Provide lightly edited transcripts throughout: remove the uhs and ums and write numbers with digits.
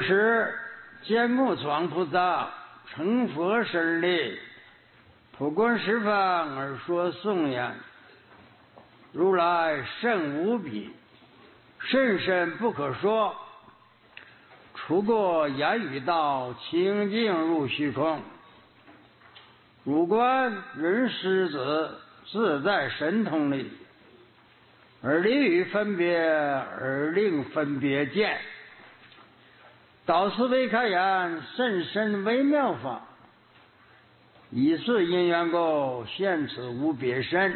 是见故创菩萨成佛身力，普观十方而说颂言：如来甚无比，甚深不可说，出过言语道，清净入虚空。如观人师子，自在神通力，而离于分别，而令分别见。导师为开言，甚深微妙法，以是因缘故，现此无别身。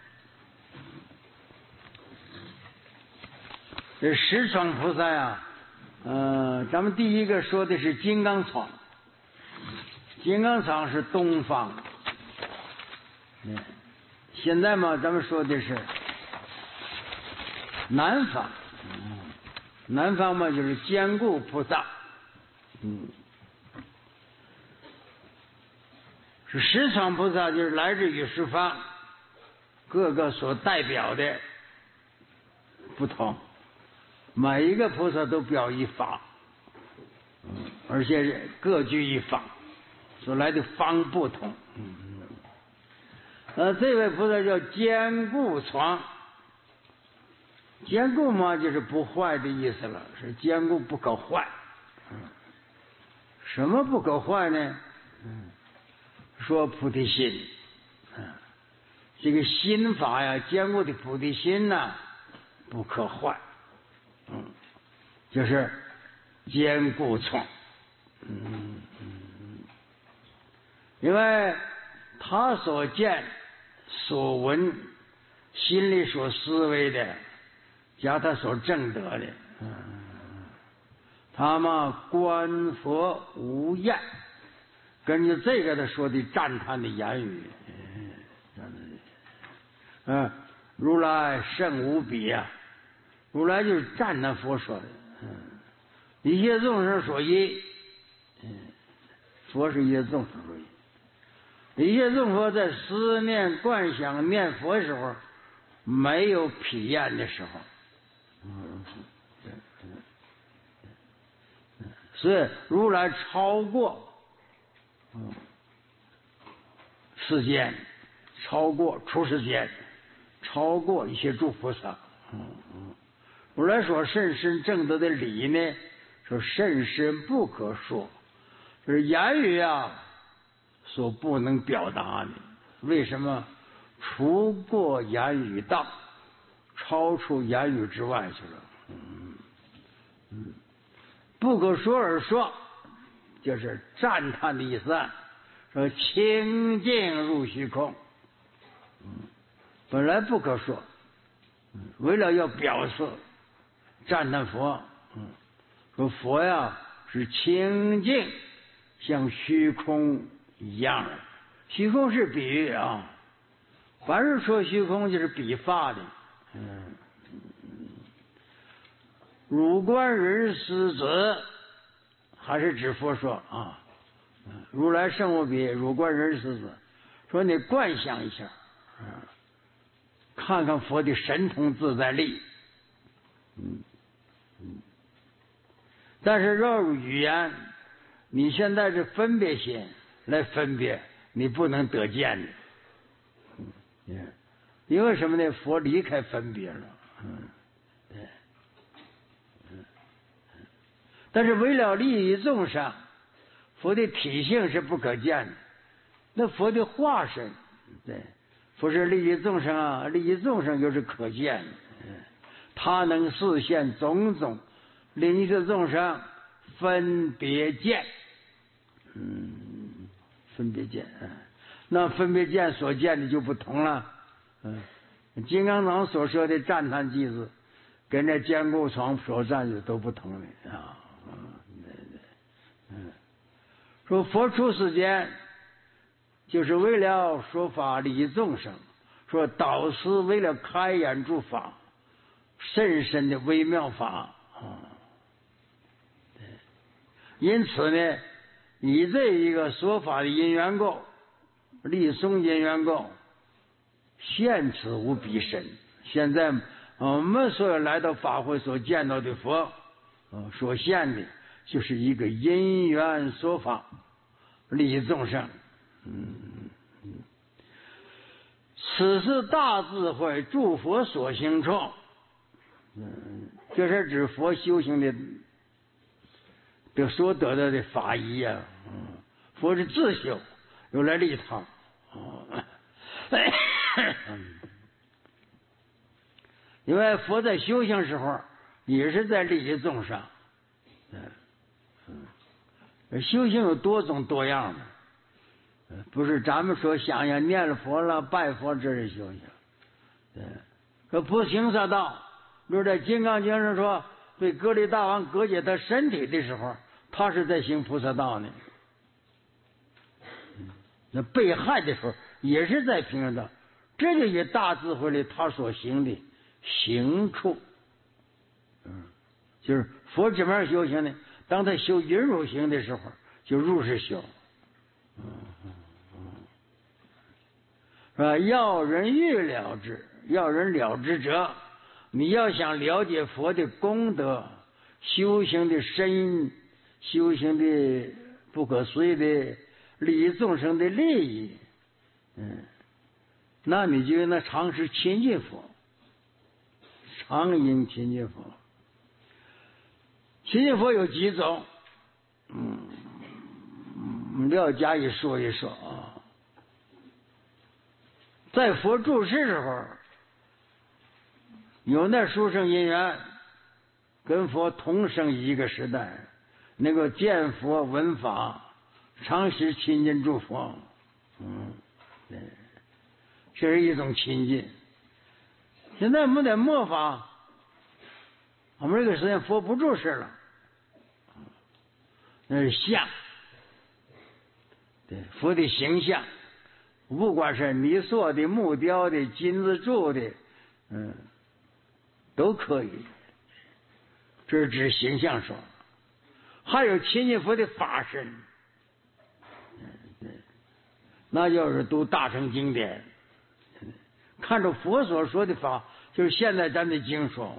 这十闯菩萨呀，咱们第一个说的是金刚闯。金刚闯是东方，现在嘛，咱们说的是南方。南方嘛，就是坚固菩萨。是十闯菩萨，就是来自于十方，各个所代表的不同，每一个菩萨都表一法，而且各具一法，所来的方不同。这位菩萨叫坚固闯。坚固嘛，就是不坏的意思了，是坚固不可坏。什么不可坏呢？说菩提心。这个心法呀，坚固的菩提心呐，不可坏。就是坚固闯。因为他所见所闻，心里所思维的，加他所证得的，他嘛观佛无厌。根据这个他说的赞叹的言语，如来甚无比啊！如来就是赞叹佛说的，一切众生所依，佛是一切众生所依。一切众生在思念观想念佛的时候，没有疲厌的时候。所以如来超过世间，超过出世间，超过一些诸菩萨。如来说甚深正德的理呢，说甚深不可说，就是言语啊所不能表达的。为什么？除过言语道，超出言语之外去了。不可说而说，就是赞叹的意思。说清净入虚空，本来不可说，为了要表示赞叹佛，说佛呀是清净，像虚空一样的。虚空是比喻啊，凡是说虚空就是比法的。汝观人师子，还是指佛说啊，如来圣无比，汝观人师子，说你观想一下，看看佛的神通自在力。但是若语言，你现在是分别心来分别，你不能得见的。因为什么呢？佛离开分别了。但是为了利益众生，佛的体性是不可见的。那佛的化身，对，佛是利益众生啊，利益众生又是可见的。他能示现种种令一切众生分别见。分别见，那分别见所见的就不同了。金刚藏所说的赞叹句子，跟这坚固床所赞的都不同的啊。说佛出世间，就是为了说法利益众生。说导师为了开眼助法，甚深的微妙法因此呢，以这一个说法的因缘故，立松因缘故，现此无比身。现在我们所有来到法会所见到的佛，所现的就是一个因缘所发，利益众生。此是大智慧诸佛所行处。这是指佛修行的所得到的法义啊。佛是自修，有来利他。因为佛在修行时候也是在利益众生。修行有多种多样的，不是咱们说想想念了佛了拜佛这是修行。说不行色道，如在《金刚经》上说，对格力大王割解他身体的时候，他是在行菩萨道呢。那被害的时候也是在平等道，这就以大智慧里他所行的行处。就是佛怎么样修行呢？当他修引入行的时候，就入世修。是吧？要人欲了之，要人了之者，你要想了解佛的功德、修行的深，修行的不可思议的利益众生的利益，那你就那常时亲近佛，常应亲近佛。亲近佛有几种，要加以说一说啊。在佛住世时候，有那殊胜因缘，跟佛同生一个时代，能够见佛闻法，常时亲近诸佛，这是一种亲近。现在我们在末法，我们这个时间佛不住世了，那是相，对佛的形象，不管是泥塑的、木雕的、金子铸的，都可以。这是指形象说。还有亲近佛的法身，那就是读大乘经典，看着佛所说的法，就是现在咱的经说。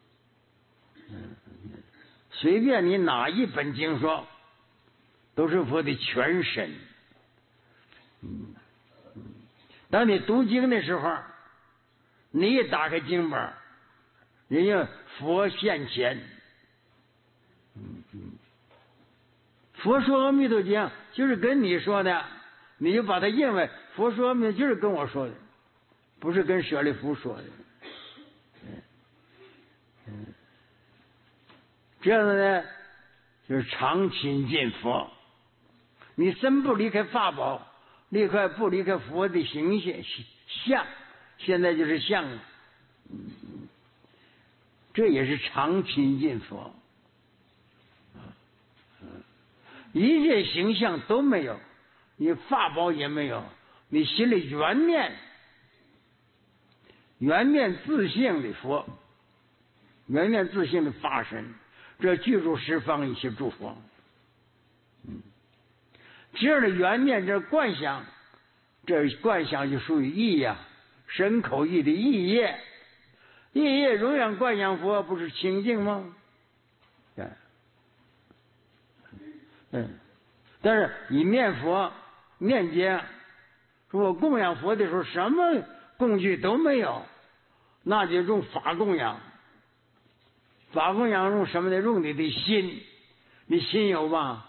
随便你哪一本经说，都是佛的全身。当你读经的时候，你一打开经本，人家佛现前。佛说阿弥陀经就是跟你说的，你就把它认为佛说阿弥陀就是跟我说的，不是跟舍利弗说的。这样的呢，就是常亲近佛。你真不离开法宝，不离开佛的形象，现在就是相，这也是常亲近佛。一切形象都没有，你法宝也没有，你心里圆面自性的佛，圆面自性的法身，这具足十方一切诸佛。这样的圆面，这观想，这观想就属于意呀，身口意的意业，意业永远观想佛，不是清净吗？但是你念佛念经，说供养佛的时候，什么工具都没有，那就用法供养。法供养用什么呢？用你的心，你心有吧？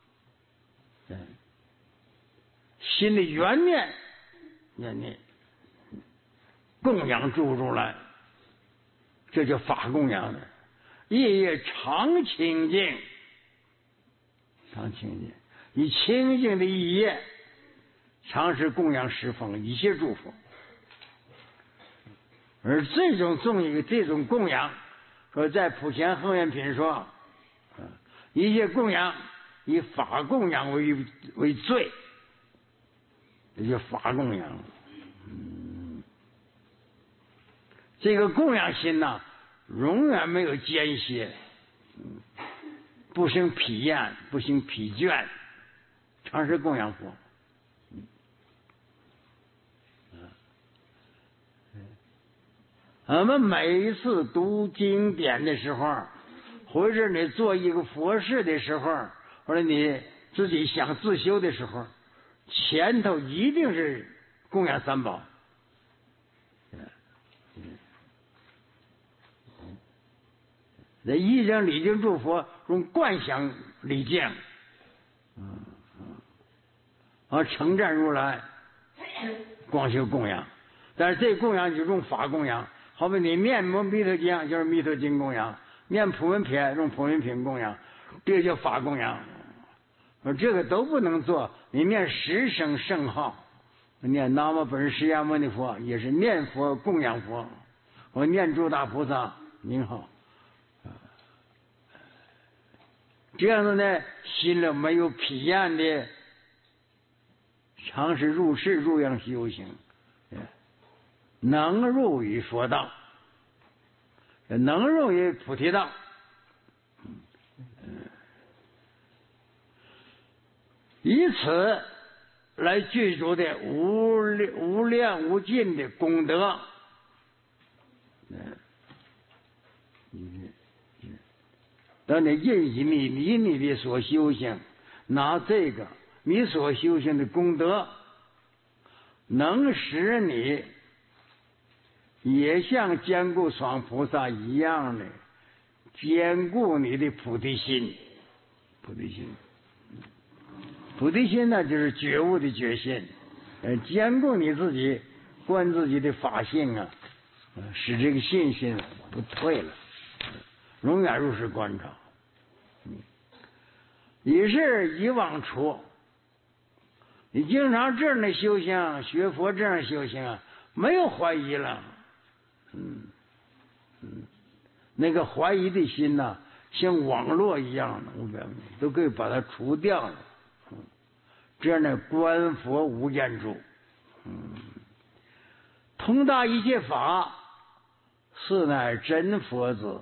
心的圆面，你供养注出来，这叫法供养的。夜夜常清净，常清净，以清净的意业，常时供养十方一切诸佛。而这种供养，说在普贤恒愿品说，一切供养以法供养为最，这叫法供养。这个供养心呐，永远没有间歇，不生疲厌，不生疲倦，常时供养佛。我们每一次读经典的时候， 或者你做一个佛事的时候，或者你自己想自修的时候，前头一定是供养三宝。这一经礼敬诸佛，用观想礼敬，称赞如来，光修供养。但是这供养就用法供养，好比你念弥陀经就是弥陀经供养，念普门品用普门品供养，这个叫法供养。这个都不能做。你念10声圣号，念南无本师释迦牟尼佛，也是念佛供养佛。我念诸大菩萨您好，这样子呢，心里没有疲厌的，常是入世入样修行，能入于佛道，能入于菩提道。以此来具足的无量无尽的功德。当你引你的所修行，拿这个你所修行的功德，能使你也像坚固双菩萨一样的坚固你的菩提心。菩提心呢，就是觉悟的决心，坚固你自己，观自己的法性啊，使这个信心不退了，永远如是观照。也是以往处，你经常这样的修行，学佛这样修行啊，没有怀疑了。那个怀疑的心呐，像网络一样的，都可以把它除掉了。这样的观佛无间住，通达一切法，是乃真佛子。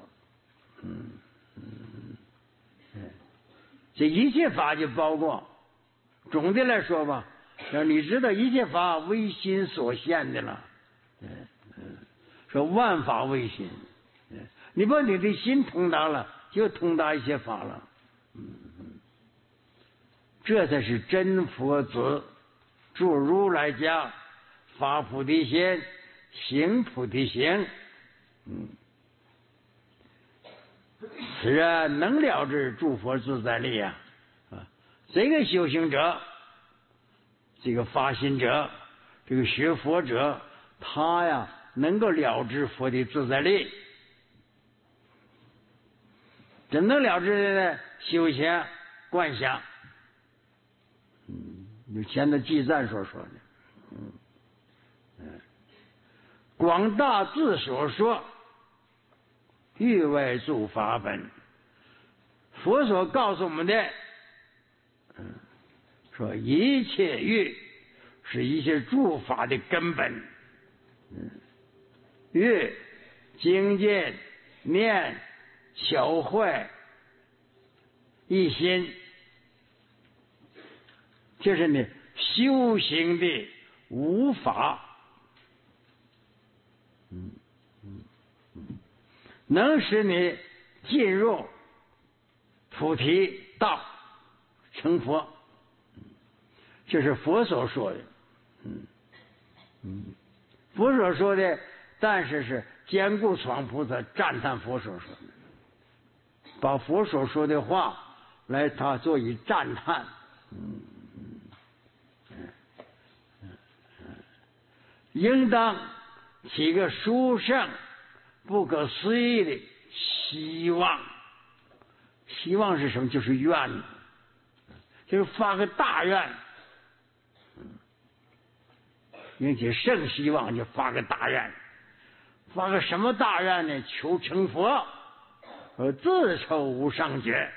这一切法就包括，总的来说吧，你知道一切法为心所现的了。说万法为心，你把你的心通达了，就通达一切法了。这才是真佛子，住如来家，发菩提心，行菩提行。此人能了知诸佛自在力啊！这个修行者，这个发心者，这个学佛者，他呀能够了知佛的自在力。真能了知的呢，修行观想。就前头记赞所说的，广大自所说，欲为诸法本。佛所告诉我们的，说一切欲是一切诸法的根本。欲精进念巧慧一心，这是你修行的无法。能使你进入菩提道成佛，这是佛所说的。佛所说的，但是坚固双菩萨赞叹佛所说的，把佛所说的话来他作以赞叹。应当起个殊胜不可思议的希望。希望是什么？就是愿，就是发个大愿，并且圣希望就发个大愿。发个什么大愿呢？求成佛，自受无上觉。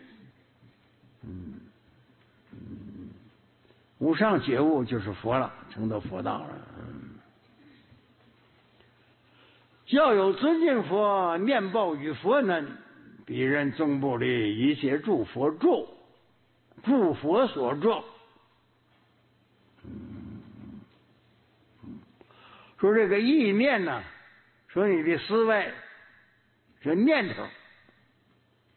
无上觉悟就是佛了，成到佛道了。要有尊敬佛，念报与佛能，彼人终不离一切诸佛住，诸佛所住。说这个意念呢，说你的思维，这念头，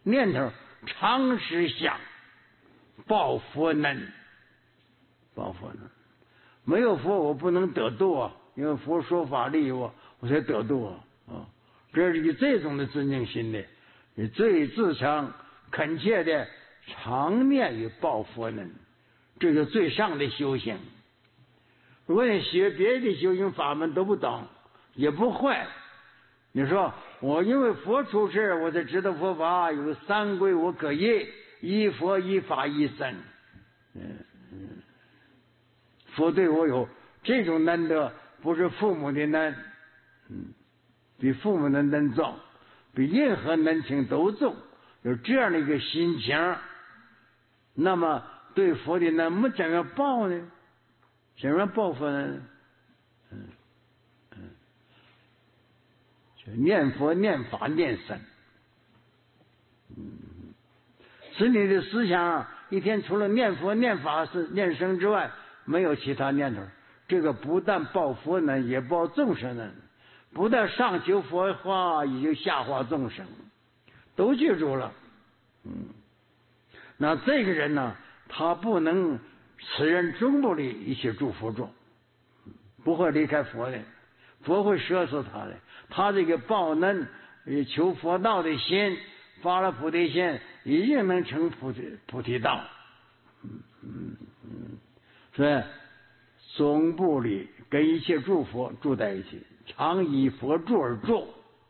念头常时想，报佛能，报佛能。没有佛我不能得度啊，因为佛说法利我才得度啊。这是以这种的尊敬心的，你最自诚恳切的常念于报佛能，这就最上的修行。如果你学别的修行法门都不懂，也不会，你说我因为佛出世，我才知道佛法有三归我可依，依佛依法依僧。佛对我有这种难得，不是父母的难，比父母的难重，比任何难情都重。有这样的一个心情，那么对佛的难，我们怎样报呢？怎样报佛呢？念佛、念法、念僧。使你的思想一天除了念佛、念法、念僧之外，没有其他念头。这个不但报佛难，也报众生难。不但上求佛化，也就下化众生，都记住了。那这个人呢，他不能，此人终不离一切诸佛众，不会离开佛的，佛会摄受他的。他这个报能求佛道的心，发了菩提心，一定能成菩提道。所以总不离，跟一切诸佛住在一起，常以佛住而住。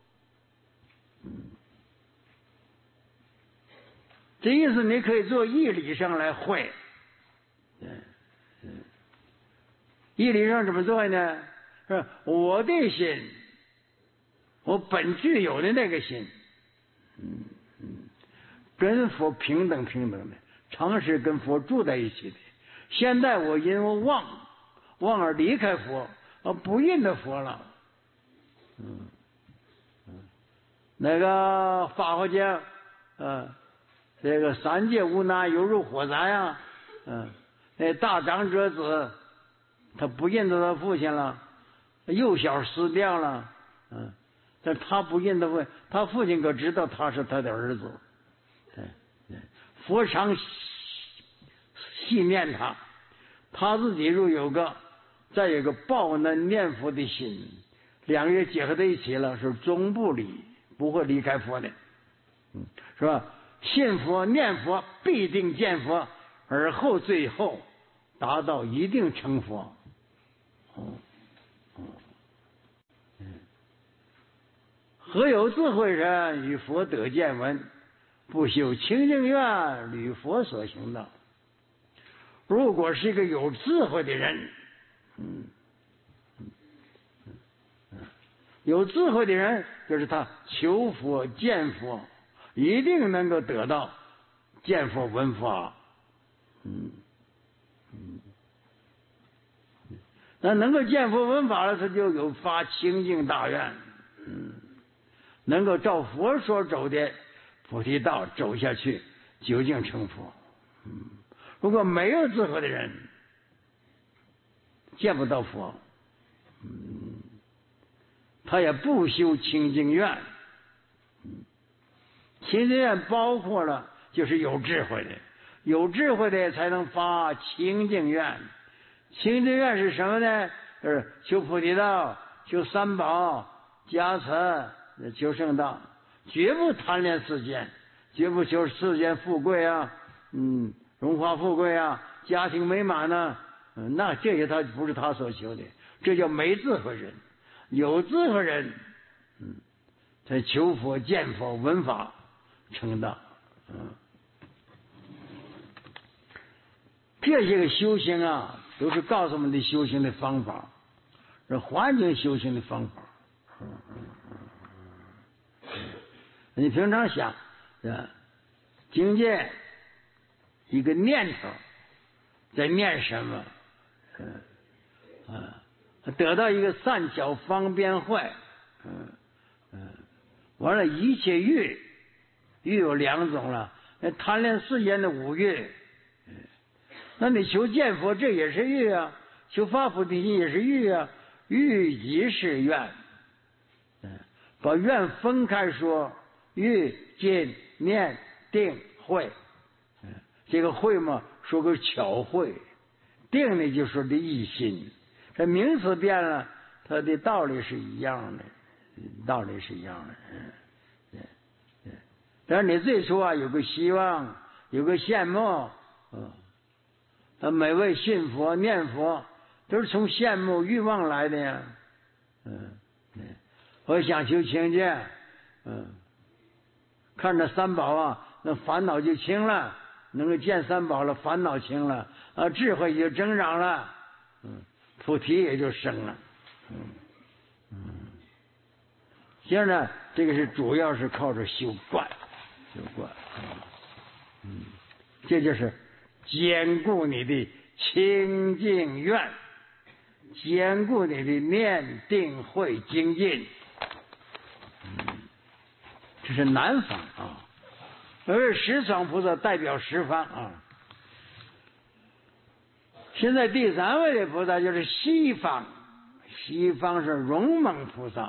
这意思你可以做义理上来会。义理上怎么做呢？是我的心，我本具有的那个心，跟佛平等的，常时跟佛住在一起的。现在我因为忘而离开佛，不认得佛了。那个法华经，这个三界无难犹如火灾啊，那大长者子，他不认得他父亲了，幼小死掉了，但他不认得他父亲可知道他是他的儿子。佛常细念他，他自己若有个再有个报能念佛的心，两个人结合在一起了，是终不离，不会离开佛的，是吧？信佛念佛必定见佛，而后最后达到一定成佛。何有智慧人与佛得见闻，不修清净愿，履佛所行道。如果是一个有智慧的人，有智慧的人，就是他求佛见佛，一定能够得到见佛闻法。那能够见佛闻法了，他就有发清净大愿，能够照佛所走的菩提道走下去，究竟成佛。如果没有智慧的人，见不到佛，他也不修清净愿。清净愿包括了就是有智慧的，有智慧的才能发清净愿。清净愿是什么呢？就是求菩提道，求三宝加持，求圣道，绝不贪恋世间，绝不求世间富贵啊，荣华富贵啊，家庭美满啊，那这些他不是他所求的，这叫没智慧人。有智慧人，才求佛见佛闻法成道。这些个修行啊，都是告诉我们的修行的方法，是环境修行的方法。你平常想，境界一个念头在念什么，得到一个善巧方便坏，完了一切欲有两种了，贪恋世间的五欲。那你求见佛，这也是欲啊；求发菩提心也是欲啊。欲即是愿，把愿分开说，欲、见、念、 定慧，这个慧嘛，说个巧慧，定呢就说的一心，这名词变了，它的道理是一样的，道理是一样的。但是你最初啊，有个希望，有个羡慕，每位信佛念佛都是从羡慕欲望来的呀，我想求清净，看着三宝啊，那烦恼就轻了，能够见三宝了，烦恼轻了，智慧就增长了，菩提也就生了，现在这个是主要是靠着修观，这就是坚固你的清净愿，坚固你的念定慧精进，这是南方啊。而十方菩萨代表十方啊。现在第三位的菩萨就是西方，西方是龙猛菩萨。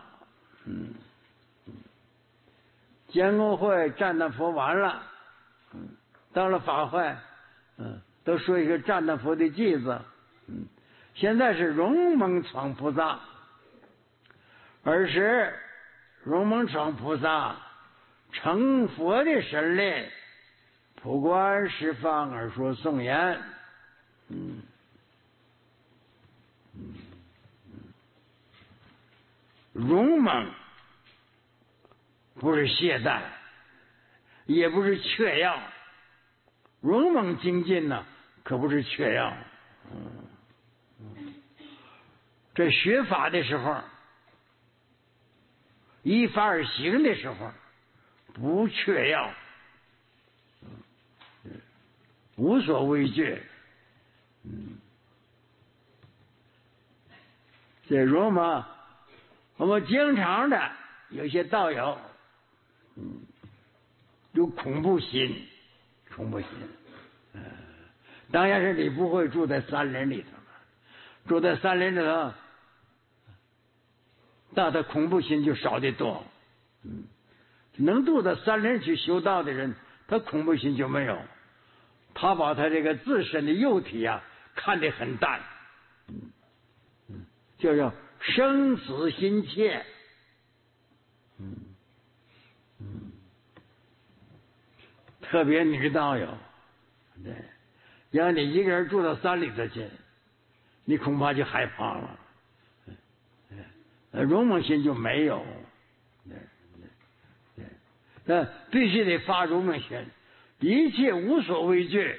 监公会赞叹佛完了，到了法会，都说一个赞叹佛的句子。现在是龙猛闯菩萨，尔时龙猛闯菩萨成佛的神力，普观十方而说颂言。勇猛不是懈怠，也不是缺药，勇猛精进呢，可不是缺药。这学法的时候，依法而行的时候，不缺药，无所畏惧。这如嘛，我们经常的有些道友，有恐怖心，当然是你不会住在山林里头了，住在山林里头，那他恐怖心就少得多。能住到山林去修道的人，他恐怖心就没有，他把他这个自身的肉体啊看得很淡，就叫生死心切。特别女道友，对，让你一个人住到山里头去，你恐怕就害怕了。勇猛心就没有，那必须得发勇猛心，一切无所畏惧。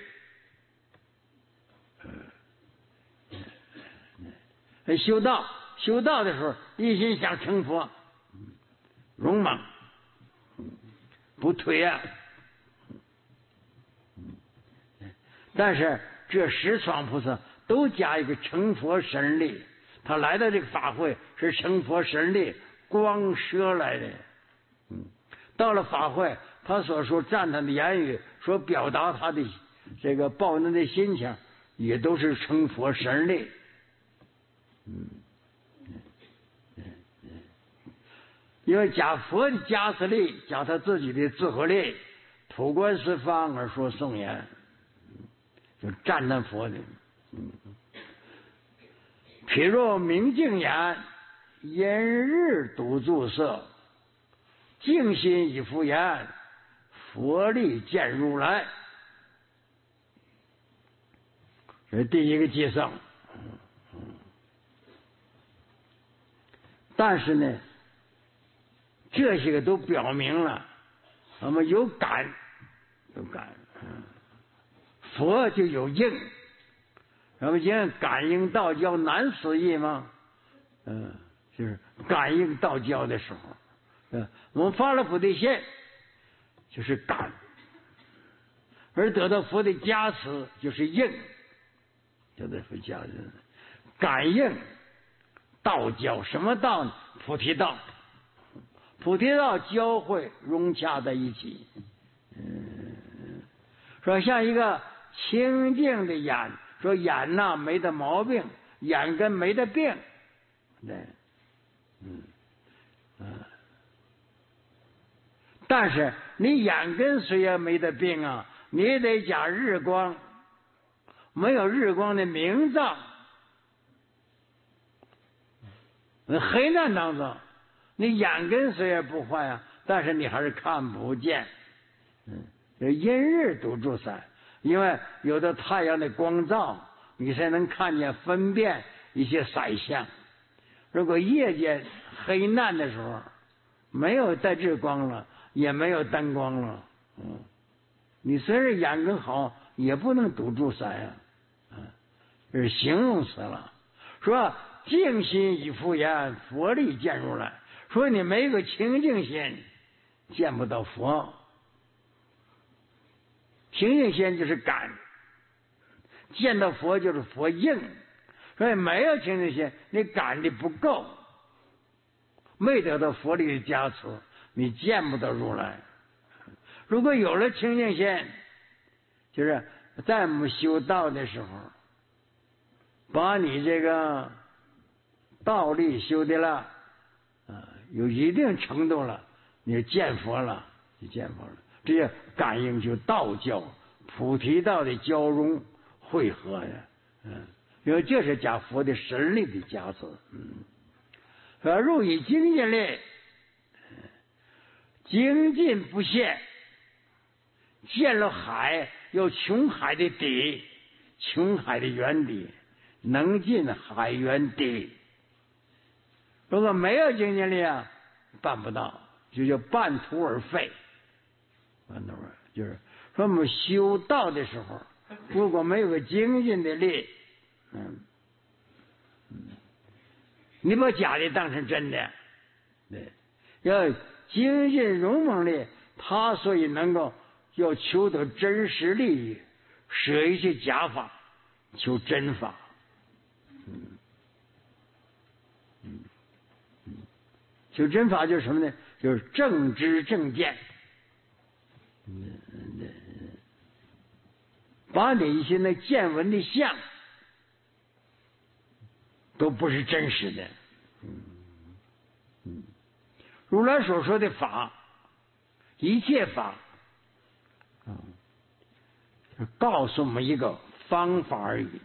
修道的时候，一心想成佛，勇猛，不退啊。但是这十方菩萨都加一个成佛神力，他来到这个法会是成佛神力光射来的。到了法会，他所说赞叹的言语，所表达他的这个报恩的心情，也都是成佛神力。因为加佛的加持力，加他自己的智慧力，普观十方而说颂言，就赞叹佛的。譬若明镜眼，因日独注色，静心以复言，佛力见如来。这是第一个计算。但是呢，这些个都表明了我们有感，佛就有应。我们讲感应道交难思议吗？就是感应道交的时候，我们发了菩提心，就是感，而得到佛的加持就是应，得到佛加持，感应道交什么道呢？菩提道，菩提道交汇融洽在一起。说像一个清净的眼，说眼呐没得毛病，眼根没得病，对， 但是你眼根虽然没得病啊，你也得加日光，没有日光的明照，黑暗当中，你眼根虽然不坏啊，但是你还是看不见。阴日堵住塞，因为有的太阳的光照，你才能看见分辨一些色相。如果夜间黑暗的时候，没有带日光了，也没有灯光了，你虽然眼根好，也不能堵住塞啊，这是形容词了。说静心以复言，佛力见如来。说你没个清净心，见不到佛。清净心就是感，见到佛就是佛应。所以没有清净心，你感的不够，没得到佛力的加持，你见不到如来。如果有了清净心，就是在我们修道的时候，把你这个道力修的了，有一定程度了，你就见佛了，就见佛了。这些感应就道教菩提道的交融汇合呀，因为这是加佛的神力的加持。入以精进力，精进不懈，见了海有穷海的底，穷海的原底，能进海源底。如果没有精进力啊，办不到，就叫半途而废。就是说我们修道的时候，如果没有个精进的力，你把假的当成真的，对，要精进勇猛力，他所以能够要求得真实利益，舍一切假法，求真法。求真法就是什么呢？就是正知正见。把你一些那见闻的相都不是真实的。如来所说的法，一切法，告诉我们一个方法而已。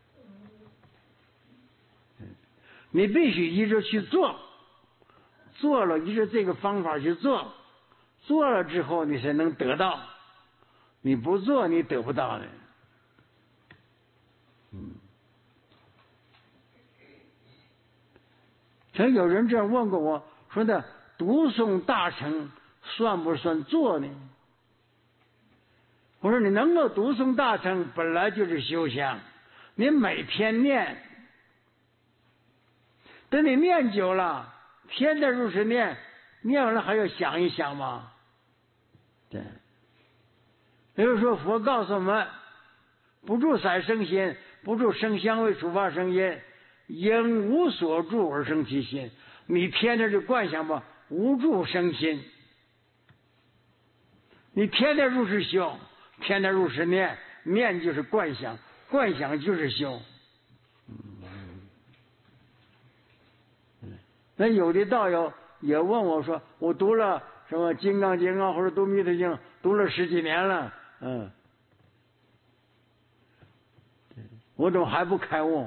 你必须依着去做，做了依着这个方法去做，做了之后你才能得到，你不做你得不到的。曾有人这样问过我，说的读诵大乘算不算做呢？我说你能够读诵大乘本来就是修行，你每天念，等你念久了，天天如是念，念完了还要想一想吗？对。比如说佛告诉我们，不住色生心，不住声香味触法生音，因无所住而生其心。你天天就观想吧，无住生心。你天天如是修，天天如是念，念就是观想，观想就是修。那有的道友也问我说，我读了什么《金刚经》啊，或者读《弥陀经》，读了10几年了，我怎么还不开悟？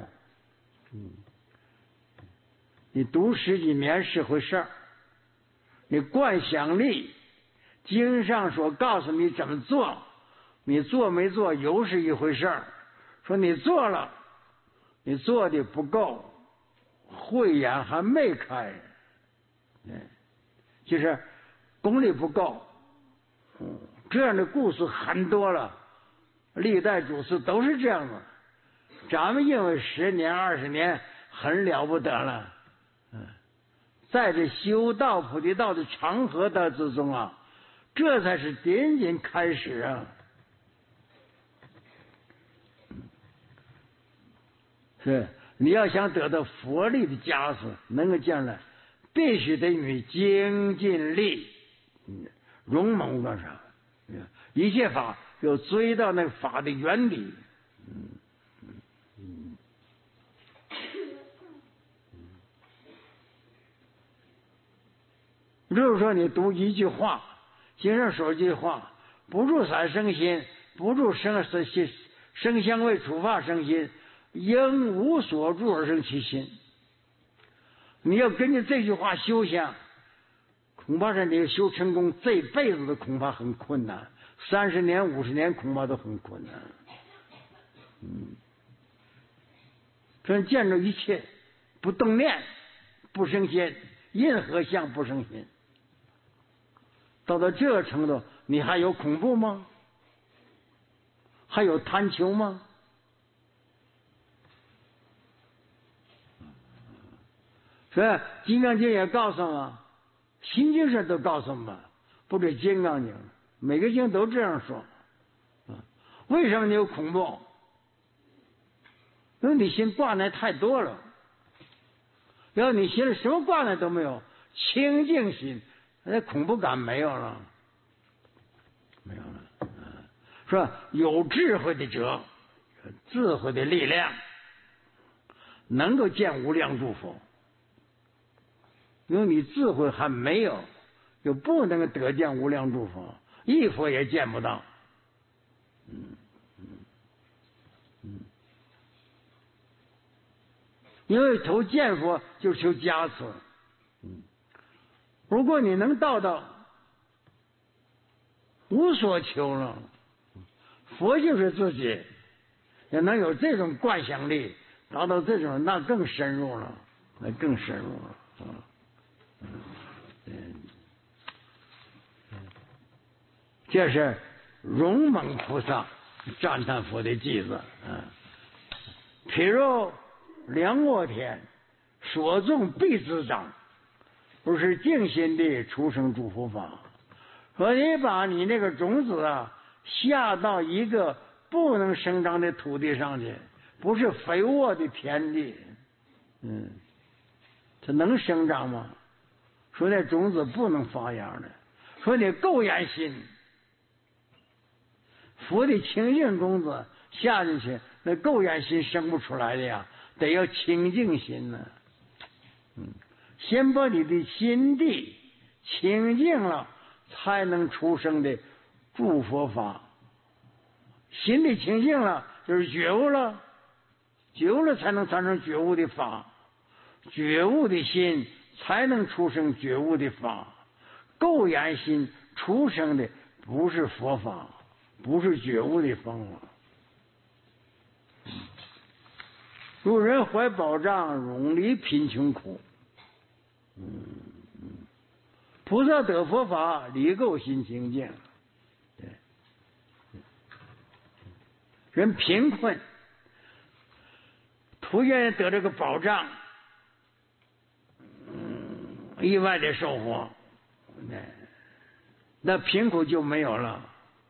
你读10几年是回事儿，你观想力，经上所告诉你怎么做，你做没做又是一回事儿。说你做了，你做的不够，慧眼还没开，就是功力不够。这样的故事很多了，历代祖师都是这样的。咱们因为10年20年很了不得了，在这修道菩提道的长河道之中啊，这才是仅仅开始啊。是你要想得到佛力的加持，能够将来，必须得你精进力，勇猛干啥？一切法要追到那个法的原理。如果说你读一句话， 经上说句话：不住散生心，不住生相为触法生心，应无所住而生其心。你要根据这句话修行，恐怕是你修成功这辈子的恐怕很困难，30年50年恐怕都很困难。这见着一切不动念不生心，任何相不生心，到这个程度，你还有恐怖吗？还有贪求吗？所以《金刚经》也告诉我们，心经上都告诉我们，不止《金刚经》，每个经都这样说。为什么你有恐怖？因为你心挂念太多了。要你心里什么挂念都没有，清净心，那恐怖感没有了，没有了。说有智慧的者，智慧的力量，能够见无量诸佛。因为你智慧还没有，就不能得见无量诸佛，一佛也见不到。因为求见佛就求加持。如果你能到无所求了，佛就是自己，也能有这种观想力，达到这种，那更深入了，那更深入了。这是勇猛菩萨赞叹佛的句子。譬如梁沃田，所种必滋长，不是静心地出生诸佛法。说你把你那个种子下到一个不能生长的土地上去，不是肥沃的田地，它能生长吗？说那种子不能发芽的。说你垢眼心，佛的清净种子下进去，那垢眼心生不出来的呀，得要清净心呢。先把你的心地清净了，才能出生的诸佛法。心地清净了，就是觉悟了，觉悟了才能产生觉悟的法，觉悟的心才能出生觉悟的法。垢眼心出生的不是佛法，不是觉悟的方法。如人怀宝藏，永离贫穷苦。菩萨得佛法，离垢心清净。人贫困，突然得这个宝藏，意外的收获，那贫苦就没有了。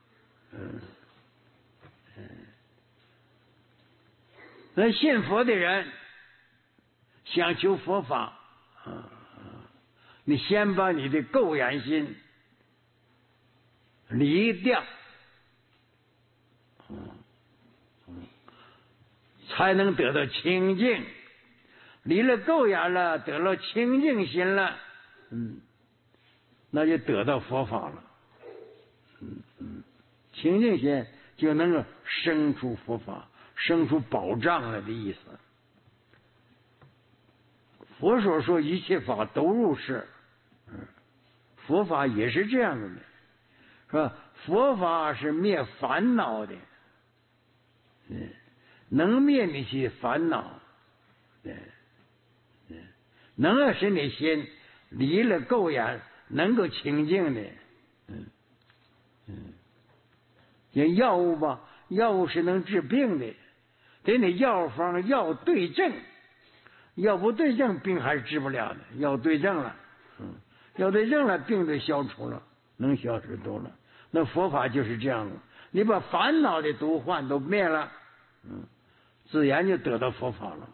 那信佛的人想求佛法，你先把你的垢眼心离掉，才能得到清净。离了垢眼了，得了清净心了，那就得到佛法了。清净心就能够生出佛法，生出宝藏来的意思。佛所说一切法都入世，佛法也是这样的，是吧？佛法是灭烦恼的，能灭你些烦恼，能够使你心离了垢眼，能够清净的。像药物吧，药物是能治病的，得你药方药对症，药不对症，病还是治不了的。药对症了，药对症了，病就消除了，能消除多了。那佛法就是这样的，你把烦恼的毒患都灭了，自然就得到佛法了。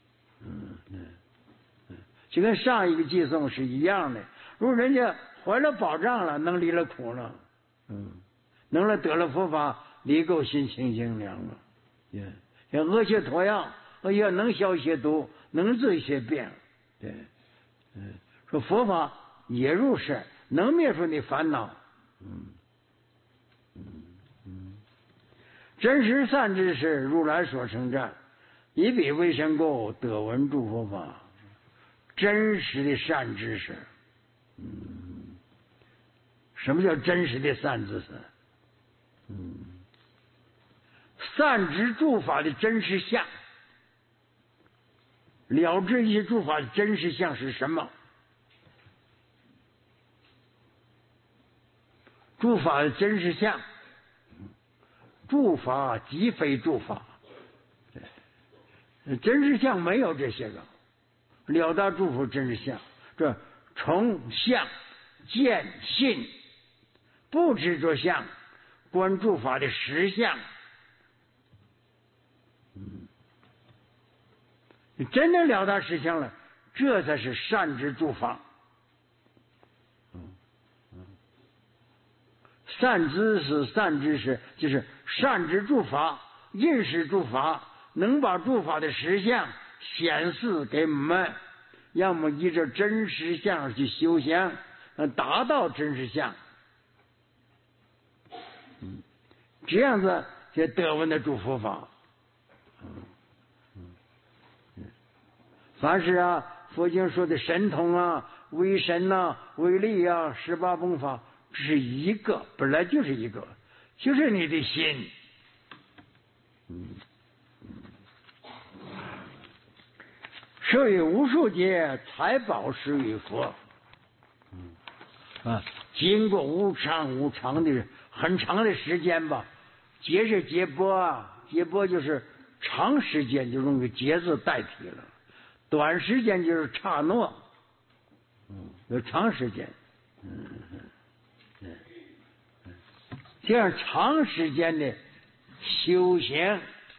就跟上一个寄送是一样的。如果人家怀了宝藏了，能离了苦了，能了得了佛法，离垢心清净凉了。像阿耨多药，也能消一些毒，能治一些病。说佛法也入世，能灭除你烦恼。 真实善知识，如来所称赞，以彼为身故，得闻诸佛法。真实的善知识，什么叫真实的善知识？善知诸法的真实相，了知一切诸法的真实相是什么？诸法的真实相，诸法即非诸法，真实相没有这些个，了达诸佛真实相，这从相见信，不执着相，观诸法的实相。你真正了达实相了，这才是善知诸法。善知识，善知识就是善知诸法，认识诸法，能把诸法的实相显示给我们，让我们依着真实相去修行，达到真实相。这样子就得闻的诸佛法。凡是佛经说的神通威神威力18崩法，这是一个，本来就是一个，就是你的心。设于无数劫，财宝施于佛。经过无常的很长的时间吧，劫是劫波劫波就是长时间，就用个劫字代替了。短时间就是刹那，有长时间，这样长时间的修行，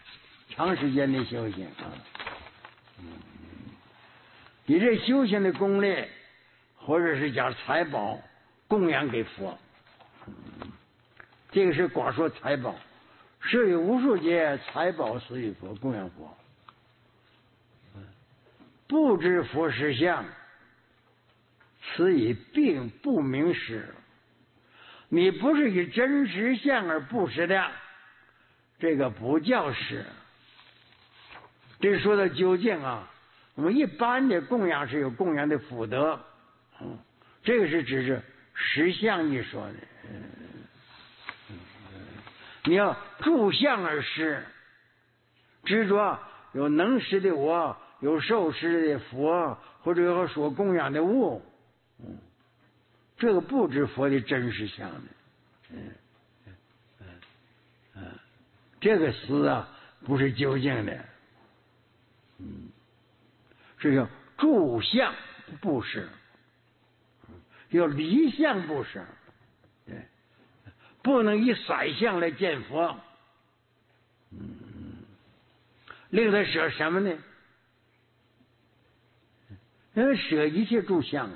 你这修行的功力，或者是将财宝供养给佛，这个是光说财宝，设有无数劫财宝施于佛，供养佛。不知佛实相，此以并不明实。你不是以真实相而不实的，这个不叫实。这说的究竟我们一般的供养是有供养的福德，这个是指是实相一说的。你要住相而施，执着有能施的我，有受施的佛，或者有所供养的物，这个不知佛的真实相的。这个思不是究竟的，这叫住相不施，要离相不施，不能以色相来见佛。另外舍什么呢？舍一切住相。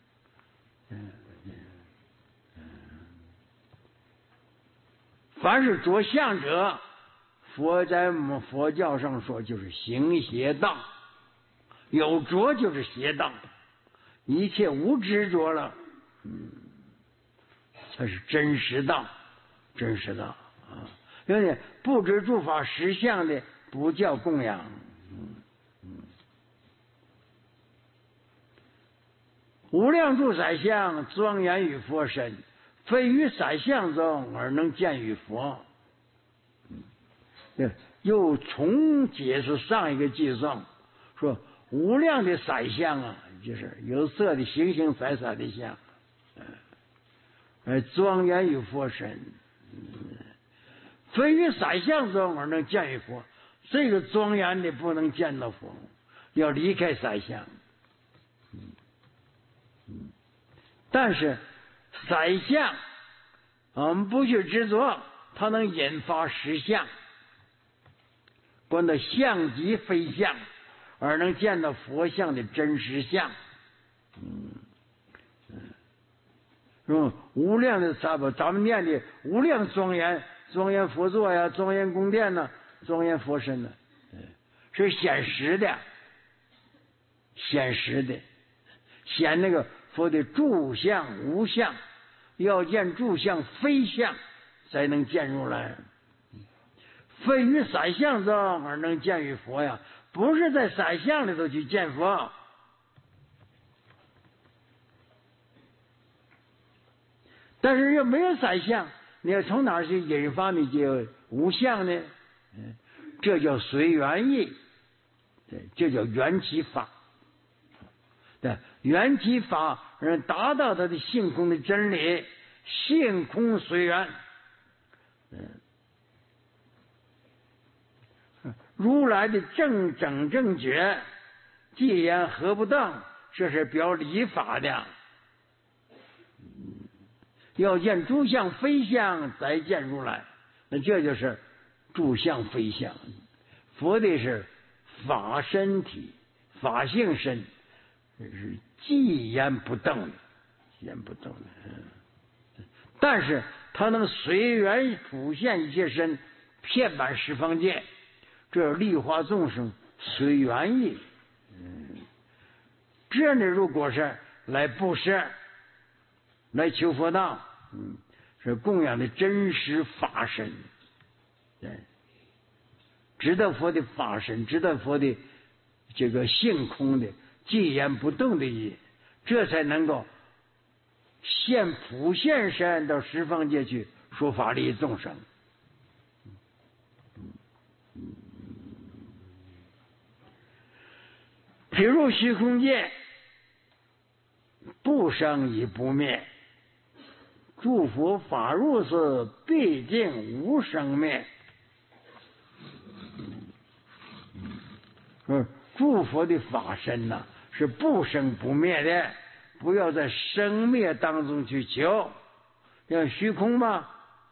凡是着相者，佛在我们佛教上说就是行邪道，有着就是邪道，一切无执着了，才是真实道，真实道因为不知诸法实相的不叫供养。无量诸色相庄严于佛身，非于色相中而能见于佛。又重解释上一个偈颂，说无量的色相就是有色的形形色色的相，庄严于佛身，非于色相中而能见于佛。这个庄严的不能见到佛，要离开色相。但是色相我们不去执着，它能引发实相，观到相即非相，而能见到佛像的真实相。无量的咱们念的无量庄严，庄严佛座呀，庄严宫殿呢，庄严佛身呢，是显实的，显那个佛的住相无相， 要见诸相非相，才能见如来。非于三相中而能见于佛呀，不是在三相里头去见佛。但是又没有三相，你要从哪儿去引发你这无相呢？这叫随缘意，对，这叫缘起法。对，缘起法而达到它的性空的真理，性空随缘。如来的正整正觉，既言合不当，这是表理法的。要见诸相非相，再见如来。那这就是诸相非相。佛的是法身体，法性身，是寂言不动的，言不动的。但是他能随缘普现一切身，遍满十方界，这利化众生随缘意。这呢，如果是来布施，来求佛道，是供养的真实法身，对，知道佛的法身，知道佛的这个性空的寂言不动的意，这才能够普现身到十方界去说法利益众生。譬如虚空界，不生亦不灭，诸佛法如是，必定无生灭。诸佛的法身呐，是不生不灭的，不要在生灭当中去求。像虚空嘛，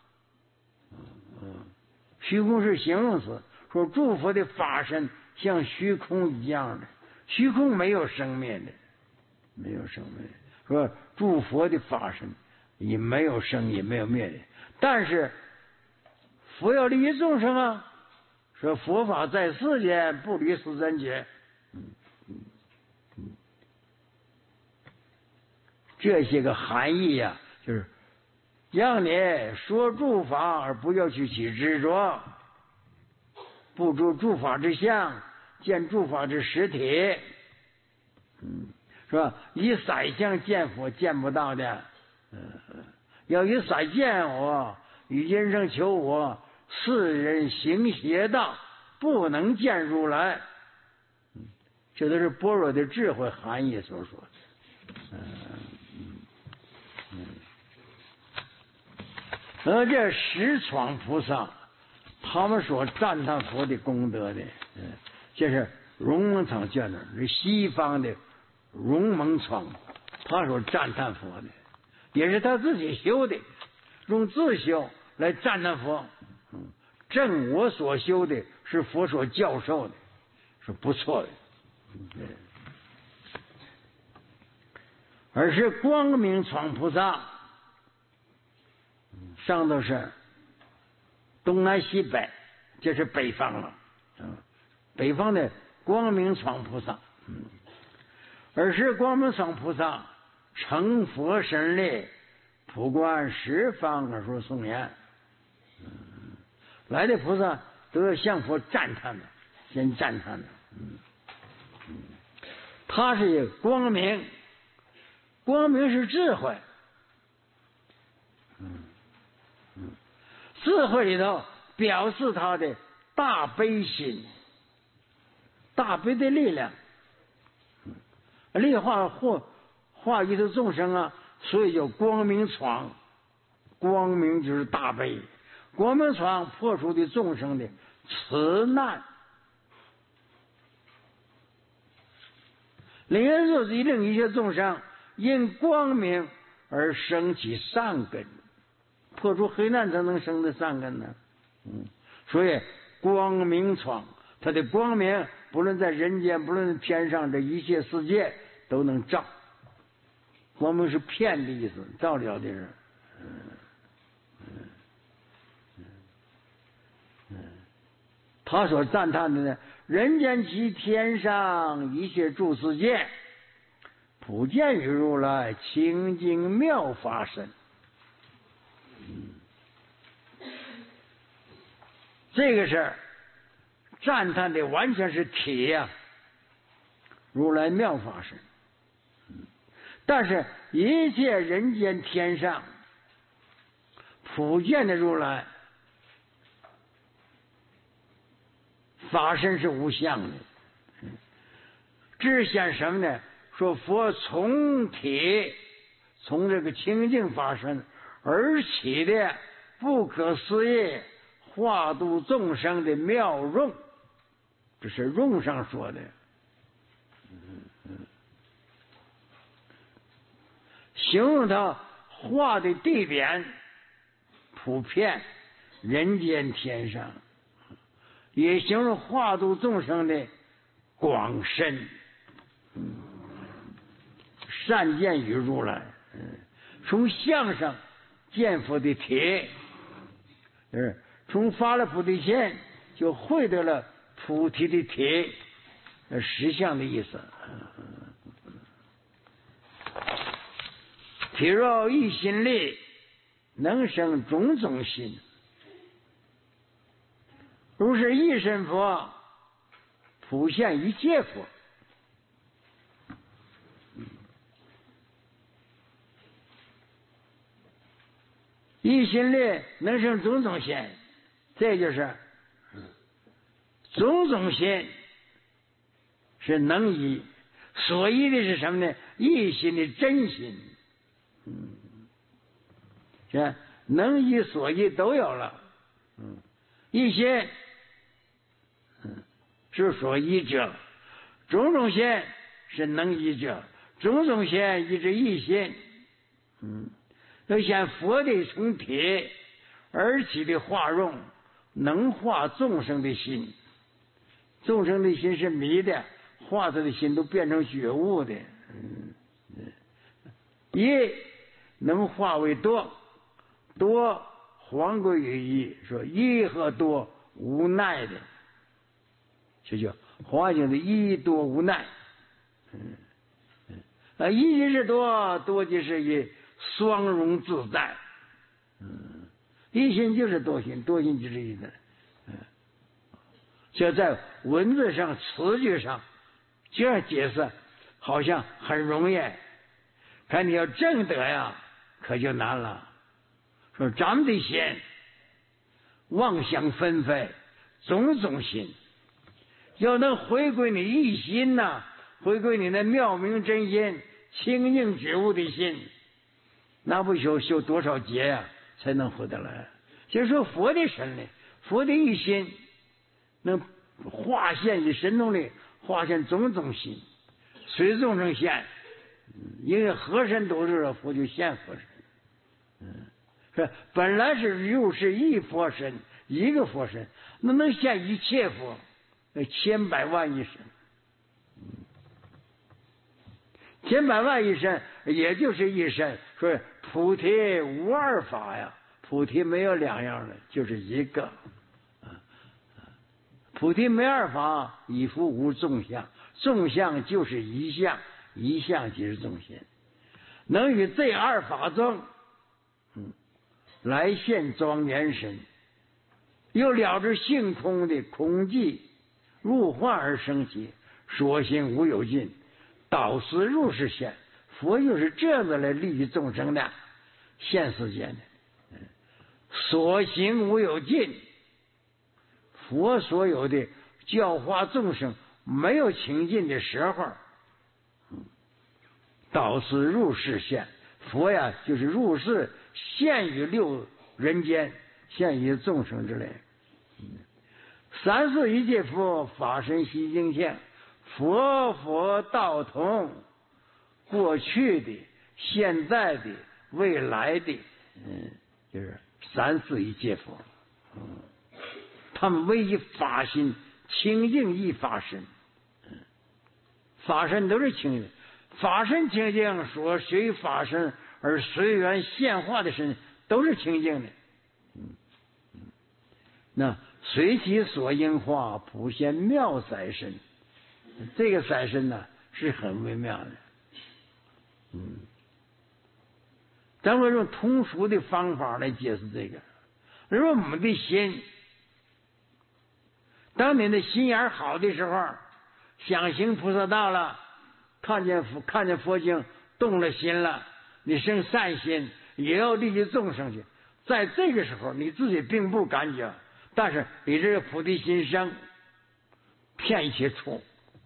虚空是形容词，说诸佛的法身像虚空一样的，虚空没有生灭的，没有生灭。说诸佛的法身也没有生也没有灭的，但是佛要利益众生啊，说佛法在世间，不离世真觉。这些个含义呀，就是让你说诸法而不要去起执着，不住诸法之相，见诸法之实体。是吧？以三相见佛见不到的，要以三见我，以人生求我，世人行邪道，不能见如来。这都是般若的智慧含义所说的。而这十闯菩萨，他们所赞叹佛的功德的，这是龙门场卷的，是西方的龙门窗，他所赞叹佛的，也是他自己修的，用自修来赞叹佛。正我所修的是佛所教授的，是不错的。而是光明闯菩萨，上头是东南西北，这是北方了。北方的光明闯菩萨，而是光明闯菩萨成佛神力，普观十方而说颂言。来的菩萨都要向佛赞叹的，先赞叹的。他是光明，光明是智慧。智慧里头表示他的大悲心，大悲的力量，力化一切众生啊，所以叫光明闯。光明就是大悲，光明闯破除的众生的慈难。另一就是令一切众生因光明而生起善根，破除黑暗才能生的善根呢。所以光明闯，它的光明不论在人间，不论天上这一切世界都能照。光明是片的意思，照了的是。他所赞叹的呢，人间及天上一切诸世界，普见于如来清净妙法身。 这个事儿赞叹的完全是铁呀，如来妙法身。但是，一切人间天上普见的如来法身是无相的。只显什么呢？说佛从铁，从这个清净法身而起的不可思议化度众生的妙用，这是用上说的。形容他化的地点普遍人间天上，也形容化度众生的广深。善见于如来，从相上见佛的铁，从发了菩提心就会得了菩提的铁，实相的意思。体若一心力，能生种种心。如是一身佛，普现一切佛。一心力能生种种心，这就是种种心是能依，所依的是什么呢？一心的真心。是能依所依都有了。一心是所依者，种种心是能依者，种种心依着一心。要显佛的从铁而起的化用，能化众生的心。众生的心是迷的，化他的心都变成觉悟的。一能化为多，多还归于一，说一和多无奈的，这叫华经的一多无奈。一即是多，多即是一，双融自在。一心就是多心，多心就是一的。这在文字上、词句上这样解释，好像很容易。看你要正得呀，可就难了。说咱们的心妄想纷飞，种种心，要能回归你一心呐，回归你那妙明真心、清净觉悟的心，那不修多少劫呀，才能回得来。就说佛的身呢，佛的一心能化现以神通力，化现种种心，随众生现。因为和身都是佛，就现佛身。说本来是又是一佛身，一个佛身，那能现一切佛，千百万亿身。千百万亿身，也就是一身。说菩提无二法呀，菩提没有两样的，就是一个。菩提没二法，以复无众相，众相就是一相，一相即是众心，能与这二法中，来现庄严身，又了知性空的空寂，入幻而生起，说心无有尽，导思入世现。佛就是这样子来利益众生的，现世间的，所行无有尽。佛所有的教化众生没有清净的时候，导思入世现。佛呀，就是入世现于六人间，现于众生之内。三世一切佛，法身悉净现。佛道同，过去的、现在的、未来的，就是三世一切佛。他们唯一法心清净一法身，法身都是清净，法身清净，所随法身而随缘现化的身都是清净的。那随其所应化，普现妙色身。这个色身呢是很微妙的。咱们用通俗的方法来解释这个。如果我们的心当你的心眼好的时候，想行菩萨道了，看见佛经动了心了，你生善心，也要利益众生去。在这个时候，你自己并不感觉，但是你这个菩提心生，骗处，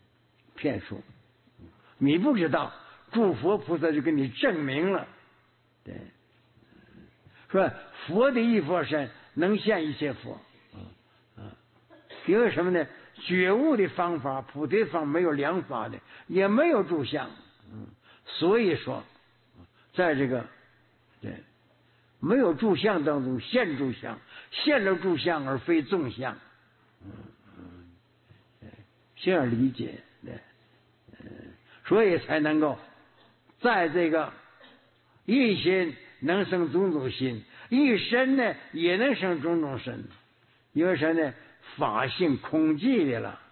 你不知道，诸佛菩萨就给你证明了，对，说佛的一佛身能现一切佛，因为什么呢？觉悟的方法，菩提方没有良法的，也没有住相，所以说，在这个对没有住相当中现住相，现了住相而非众相，这样理解，对，所以才能够在这个一心能生种种心，一身呢也能生种种身，因为什么呢？法性空寂的了，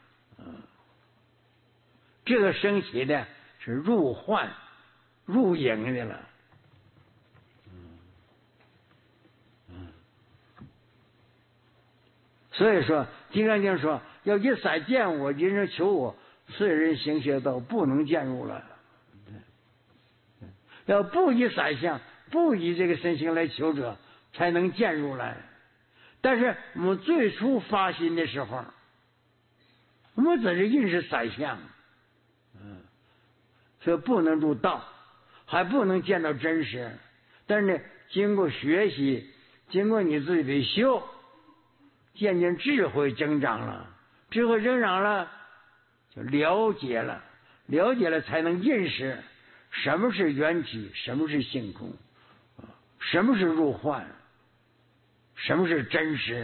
这个升起的是入幻入影的了，所以说《金刚经》说要一再见我，一人求我，虽人行邪道，不能见入来。要不以三相，不以这个身形来求者，才能见入来。但是我们最初发心的时候，我们只是认识三相，所以不能入道，还不能见到真实。但是呢，经过学习，经过你自己的修，渐渐智慧增长了，就了解了才能认识什么是缘起，什么是性空，什么是入幻，什么是真实。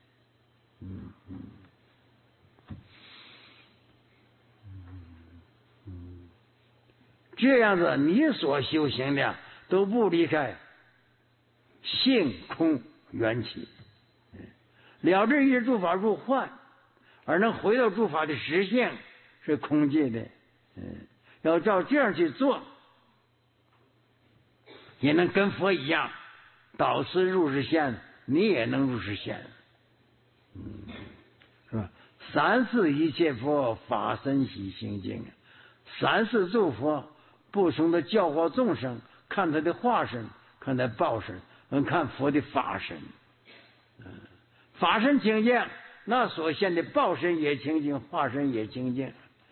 这样子你所修行的都不离开性空缘起，了知一诸法入幻，而能回到诸法的实性是空寂的。要照这样去做，也能跟佛一样，导师入世现，你也能入世现，是吧？三世一切佛，法身喜清净。三世诸佛不同的教化众生，看他的化身，看他报身，看佛的法身。法身清净，那所现的报身也清净，化身也清净。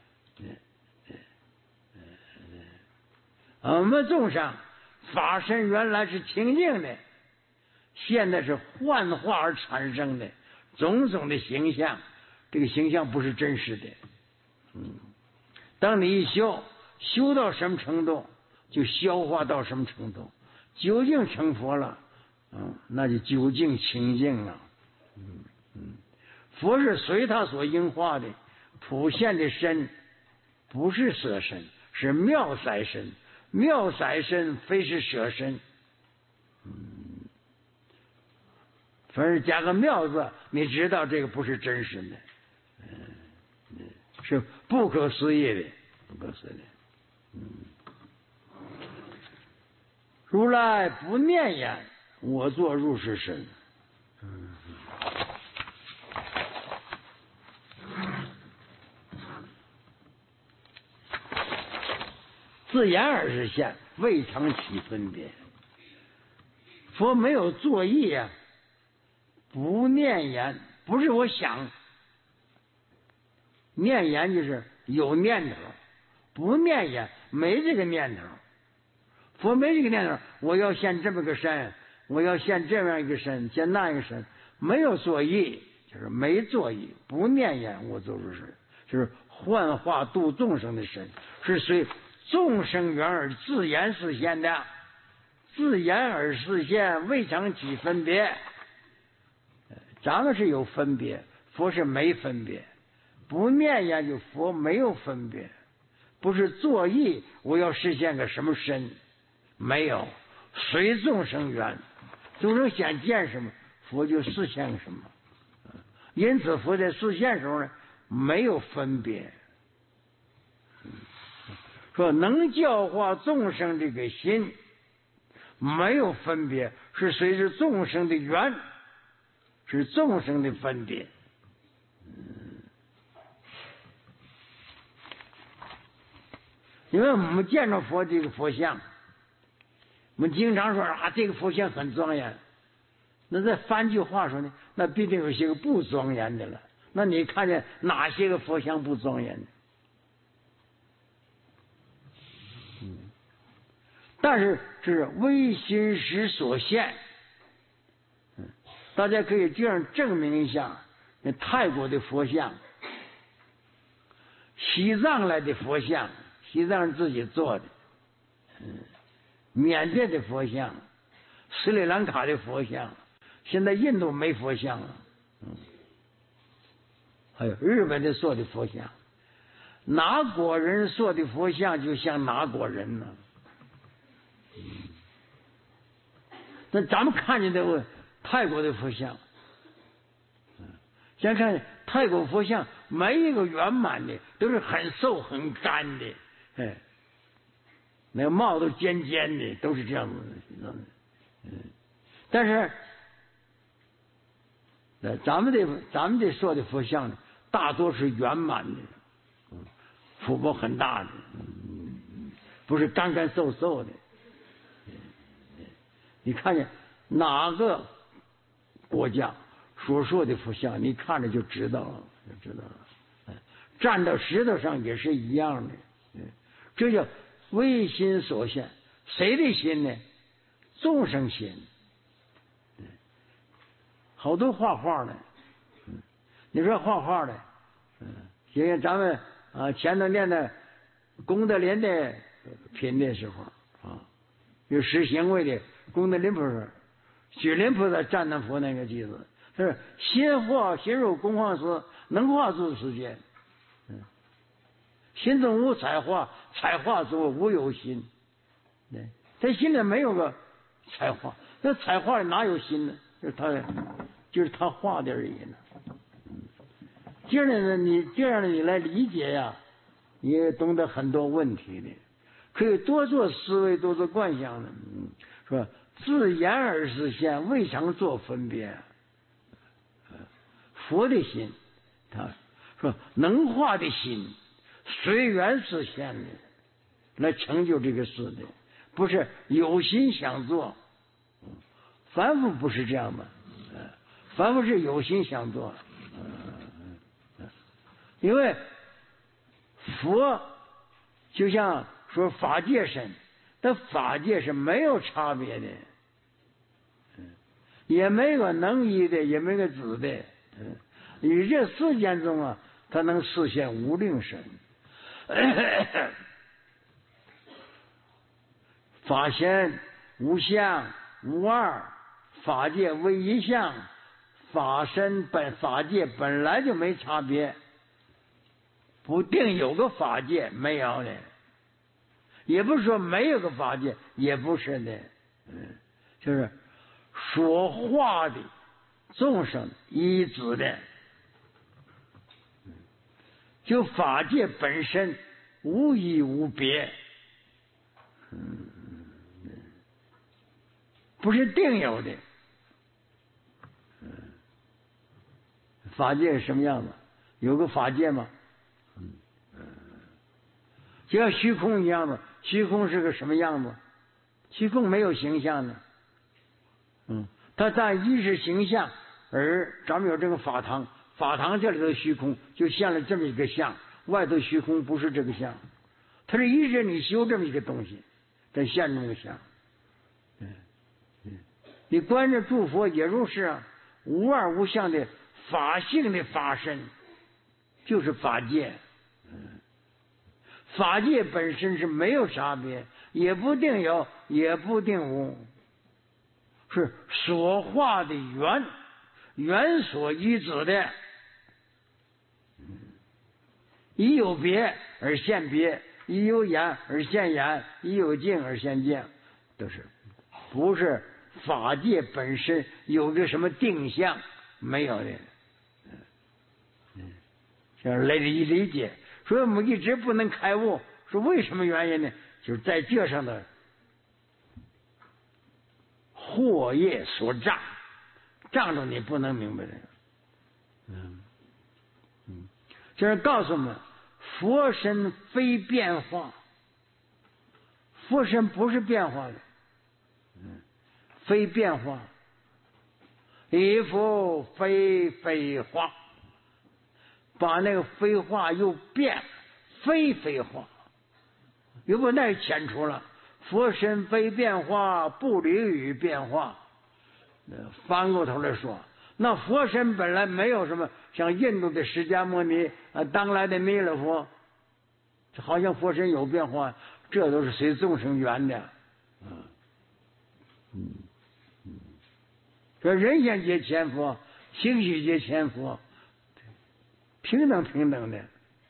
我们众生法身原来是清净的，现在是幻化而产生的种种的形象，这个形象不是真实的。当你一修到什么程度，就消化到什么程度，究竟成佛了，那就究竟清净了。佛是随他所应化的普现的身，不是舍身，是妙色身。妙色身非是舍身，凡是加个妙字，你知道这个不是真实的，是不可思议的，不可思议的。如来不念言，我作入世身。自言而是现，未尝起分别。佛没有作意啊，不念言，不是我想，念言就是有念头，不念言没这个念头。佛没这个念头，我要现这么个身，我要现这样一个身，现那一个身，没有作意，就是没作意，不念言，我做入世，就是幻化度众生的身，是随众生缘而自言示现的，自言而示现，未尝起分别。咱们是有分别，佛是没分别。不念言就佛没有分别，不是作意我要实现个什么身，没有，随众生缘，众生想见什么，佛就实现什么。因此佛在示现时候呢，没有分别。说能教化众生这个心，没有分别，是随着众生的缘，是众生的分别。 因为我们见着佛这个佛像，我们经常说啊，这个佛像很庄严。那再翻句话说呢，那必定有些个不庄严的了。那你看见哪些个佛像不庄严的？但是这是唯心识所现。大家可以这样证明一下，那泰国的佛像，西藏来的佛像，西藏人自己做的，缅甸的佛像，斯里兰卡的佛像，现在印度没佛像了，还有日本的做的佛像，哪国人做的佛像就像哪国人呢？那咱们看见的泰国的佛像，先看泰国佛像，没一个圆满的，都是很瘦很干的，那个帽都尖尖的，都是这样子的。但是，咱们的说的佛像呢，大多是圆满的，腹部很大的，不是干干瘦瘦的。你看见哪个国家所说的佛像，你看着就知道了，站到石头上也是一样的。这叫唯心所现。谁的心呢？众生心。好多画画的，你说画画的，就像咱们前头念的功德林的品的时候啊，有实行为的功德林菩萨、许林菩萨赞叹佛那个句子，他说：“心入公化时，能化诸世界。心中无彩画，彩画中无有心。他心里没有个彩画，那彩画里哪有心呢？就是他画的而已呢。这样的你来理解呀，你也懂得很多问题的，可以多做思维，多做观想的。说自言而实现，未尝做分别。佛的心，他说能化的心，随缘实现的，来成就这个事的，不是有心想做。凡夫不是这样的，凡夫是有心想做。因为佛就像说法界身，但法界是没有差别的，也没有能移的，也没有子的。你这世间中啊，它能实现无量身。法身无相无二，法界为一相，法界本来就没差别，不定有个法界，没有的，也不是说没有个法界，也不是的，就是所化的众生依止的，就法界本身无异无别，不是定有的。法界是什么样子？有个法界吗？就像虚空一样的，虚空是个什么样子？虚空没有形象的，它但意识形象，而咱们有这个法堂，法堂这里头虚空就现了这么一个相，外头虚空不是这个相，它是依着你修这么一个东西，才现这么个相。你观着诸佛也如是啊，无二无相的法性的法身，就是法界。法界本身是没有差别，也不定有，也不定无，是所化的缘所依止的，一有别而现别，一有眼而现眼，一有境而现境，都是不是法界本身有个什么定向，没有的。这样来理解，所以我们一直不能开悟，说为什么原因呢？就是在这上的惑业所障，障着你不能明白这个。就是告诉我们，佛身非变化， 佛身不是变化的，非变化，一佛非非化，把那个非化又变非化，又把那个牵出了。佛身非变化，不离于变化。翻过头来说，那佛身本来没有什么，像印度的释迦牟尼当来的弥勒佛，好像佛身有变化，这都是随众生缘的。说人间皆前佛，形虚皆前佛，平等的。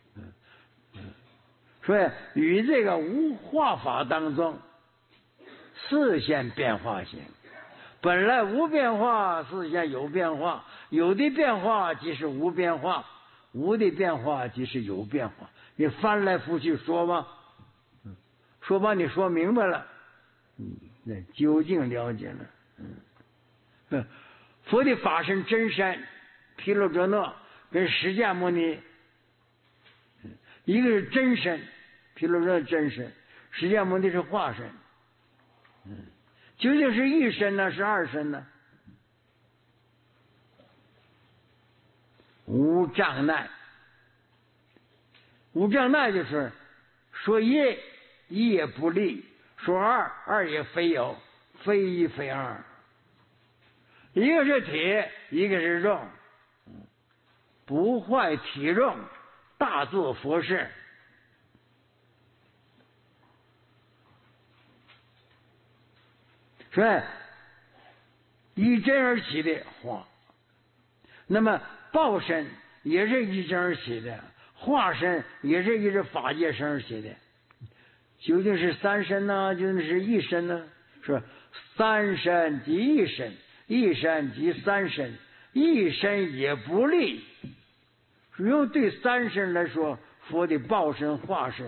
所以与这个无化法当中，示现变化性。本来无变化，示现有变化，有的变化即是无变化，无的变化即是有变化。你翻来覆去说吧，说把你说明白了，那究竟了解了。佛的法身真身毗卢遮那跟释迦牟尼，一个是真身，毗卢遮那真身，释迦牟尼是化身。究竟是一身呢，是二身呢？无障碍，无障碍就是说一也不立，说二也非有，非一非二。一个是体，一个是肉，不坏体肉，大作佛事。所以依真而起的化，那么报身也是依真而起的，化身也是依着法界身而起的。究竟是三身呢？究竟是一身呢？说三身即一身，一身即三身，一身也不立。用对三身来说，佛的报身、化身，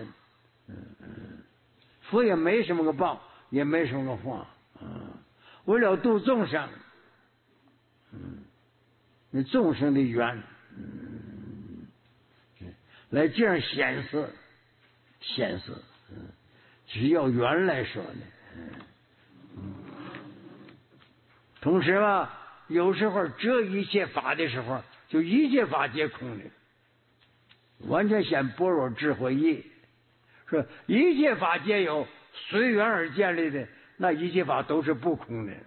佛也没什么个报，也没什么个化。为了度众生，那众生的缘，来这样显示，只要缘来说的。同时吧，有时候遮一切法的时候，就一切法皆空的，完全显般若智慧义，说一切法皆有，随缘而建立的。那一切法都是不空的，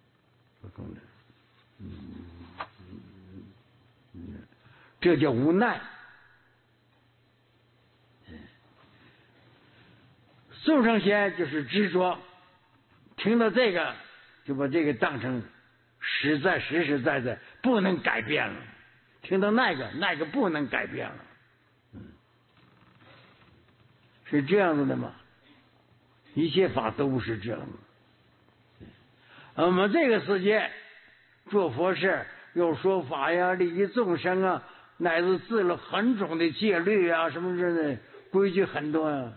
这叫无奈。众生先就是执着，听到这个就把这个当成实在不能改变了；听到那个不能改变了，是这样子的吗？一切法都是这样的。我们这个世界做佛事，又说法呀，利益众生啊，乃至制了很种的戒律啊，什么之类的规矩很多啊。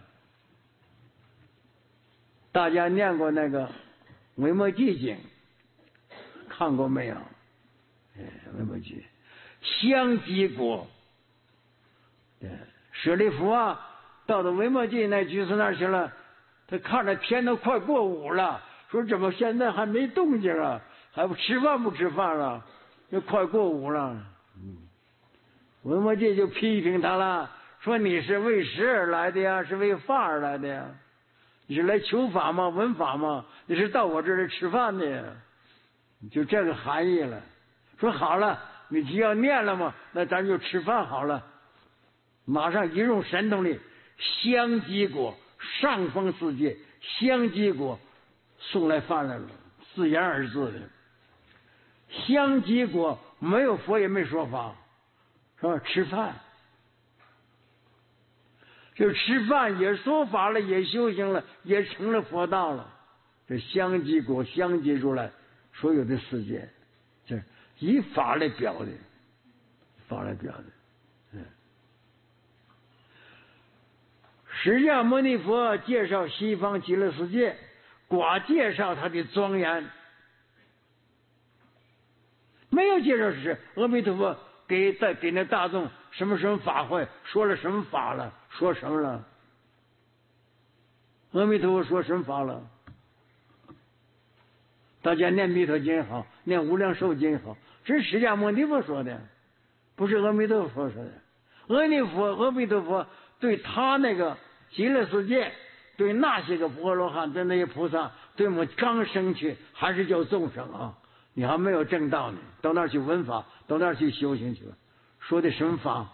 大家念过那个《维摩诘经》，看过没有？维摩诘香积果，舍利弗啊，到维摩诘那居士那儿去了。他看着天都快过午了，说怎么现在还没动静啊？还不吃饭了？就快过午了。维摩诘就批评他了，说你是为食而来的呀，是为法而来的呀？你是来求法吗？闻法吗？你是到我这里吃饭的呀？就这个含义了。说好了，你只要念了嘛，那咱就吃饭好了。马上一用神通力，香积果。上峰世界香积果送来饭来了，自言而至的。香积果没有佛也没说法，是吧？吃饭就吃饭，也说法了，也修行了，也成了佛道了。这香积果香积出来所有的世界，这以法来表的，释迦牟尼佛介绍西方极乐世界，寡介绍它的庄严，没有介绍是阿弥陀佛给那大众什么法会，说了什么法了，说什么了。 阿弥陀佛说什么法了？大家念弥陀经也好，念无量寿经也好，这是释迦牟尼佛说的，不是阿弥陀佛说的。阿弥陀佛对他那个极乐世界，对那些个波罗汉，对那些菩萨，对我们刚生去还是叫众生啊，你还没有正道呢，到那儿去闻法，到那儿去修行去了。说的什么法？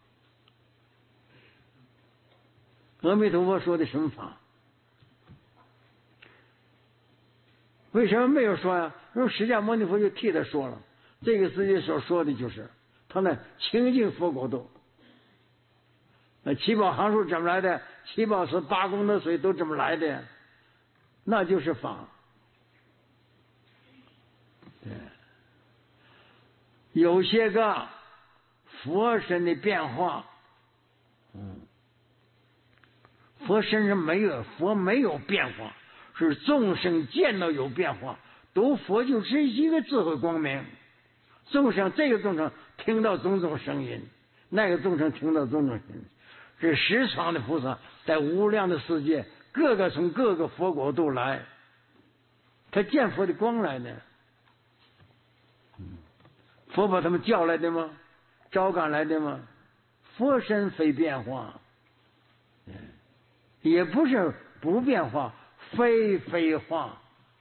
阿弥陀佛说的什么法？为什么没有说呀？因为释迦牟尼佛就替他说了，这个世界所说的就是他那清净佛国度。七宝行数怎么来的？七宝池八功德水都这么来的，那就是法。对，有些个佛身的变化，佛身上没有，佛没有变化，是众生见到有变化，读佛就是一个智慧光明。众生这个众生听到种种声音，那个众生听到种种声音。是十方的菩萨在无量的世界，各个从各个佛国度来，他见佛的光来的。佛把他们叫来的吗？招赶来的吗？佛身非变化，也不是不变化，非化。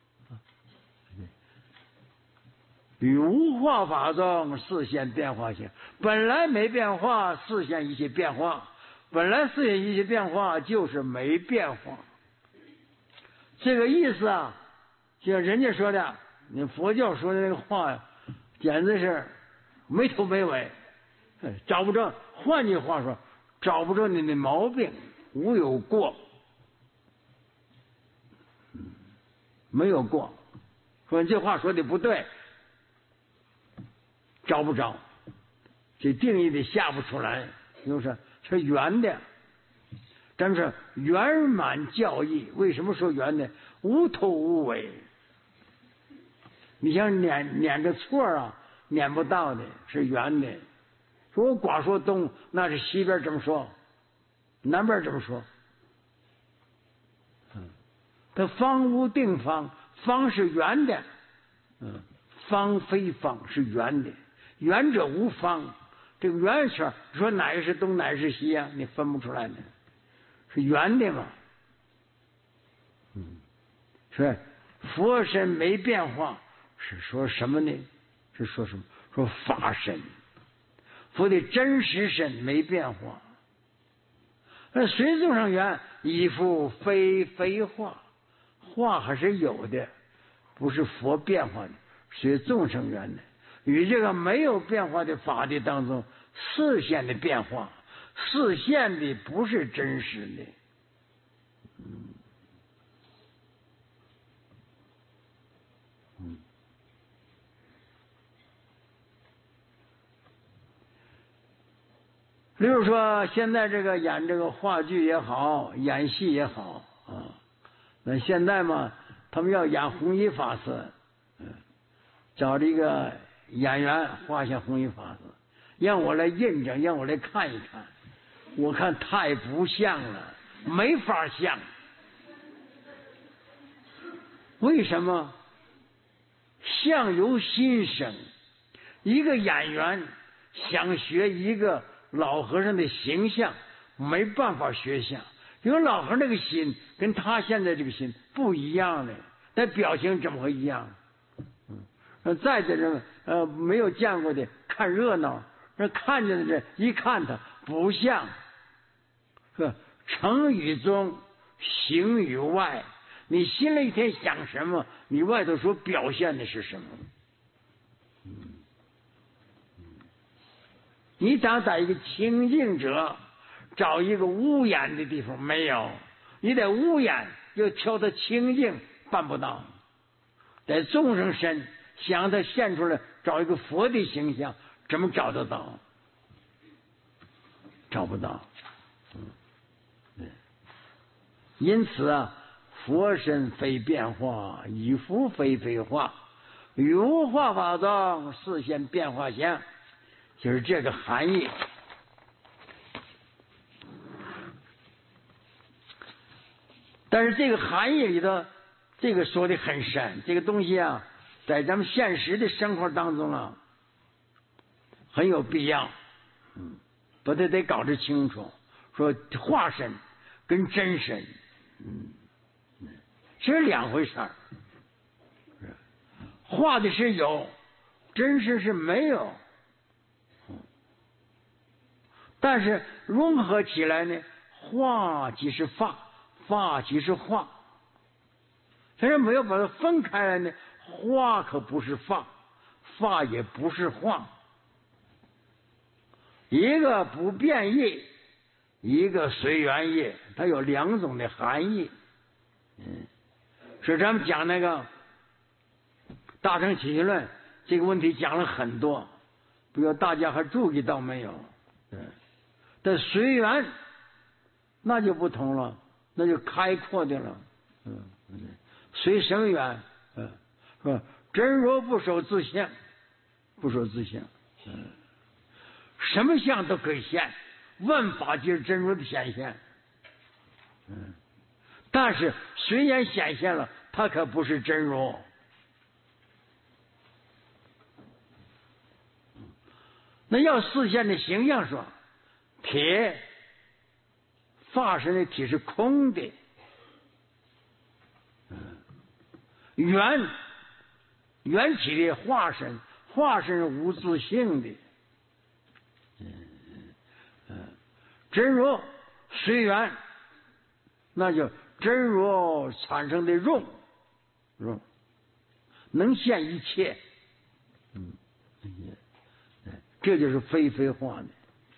于无化法中示现变化性，本来没变化，示现一些变化。本来示现一些变化，就是没变化。这个意思啊，就像人家说的，你佛教说的那个话呀，简直是没头没尾，找不着。换句话说，找不着你的毛病，无有过，没有过。说你这话说的不对，找不着，这定义的下不出来，就是是圆的，但是圆满教义。为什么说圆的？无头无尾。你像撵个错啊，撵不到的，是圆的。说我光说东，那是西边这么说，南边这么说。它方无定方，方是圆的，方非方是圆的，圆者无方。这个圆圈，说哪个是东，哪个是西啊？你分不出来的，是圆的嘛？是佛身没变化，是说什么呢？是说什么？说法身，佛的真实身没变化。那随众生缘，亦复非化，化还是有的，不是佛变化的，随众生缘的。与这个没有变化的法的当中，示现的变化，示现的不是真实的。例如说，现在这个演这个话剧也好，演戏也好啊，那现在嘛，他们要演弘一法师，找这个演员画下弘一法师，让我来印证，让我来看一看。我看太不像了，没法像。为什么？相由心生。一个演员想学一个老和尚的形象，没办法学像，因为老和尚那个心跟他现在这个心不一样的，那表情怎么会一样？再者人没有见过的看热闹，那看见的人一看他不像，诚于中，行于外。你心里一天想什么，你外头所表现的是什么？你想在一个清净者，找一个污染的地方没有，你得污染又挑他清净，办不到。在众生身想他现出来，找一个佛的形象，怎么找得到？找不到。因此啊，佛身非变化，以佛非化，于无化法中示现变化相，就是这个含义。 但是这个含义里头，这个说的很深，这个东西啊，在咱们现实的生活当中啊，很有必要，把它得搞得清楚。说化身跟真身，是两回事儿。化的是有，真实是没有。但是融合起来呢，化即是法，法即是化。但是没有把它分开来呢，化可不是法，法也不是化。一个不变异，一个随缘异，它有两种的含义。所以咱们讲那个大乘起信论这个问题讲了很多，不知道大家还注意到没有？但随缘那就不同了，那就开阔的了。随什么缘？是吧？真如不守自性，不守自性，什么相都可以现，万法就是真如的显现。但是虽然显现了，它可不是真如。那要视现的形象说，铁化身的体是空的，缘起的化身，化身是无自性的。真如随缘，那就真如产生的用能现一切，这就是非非化的。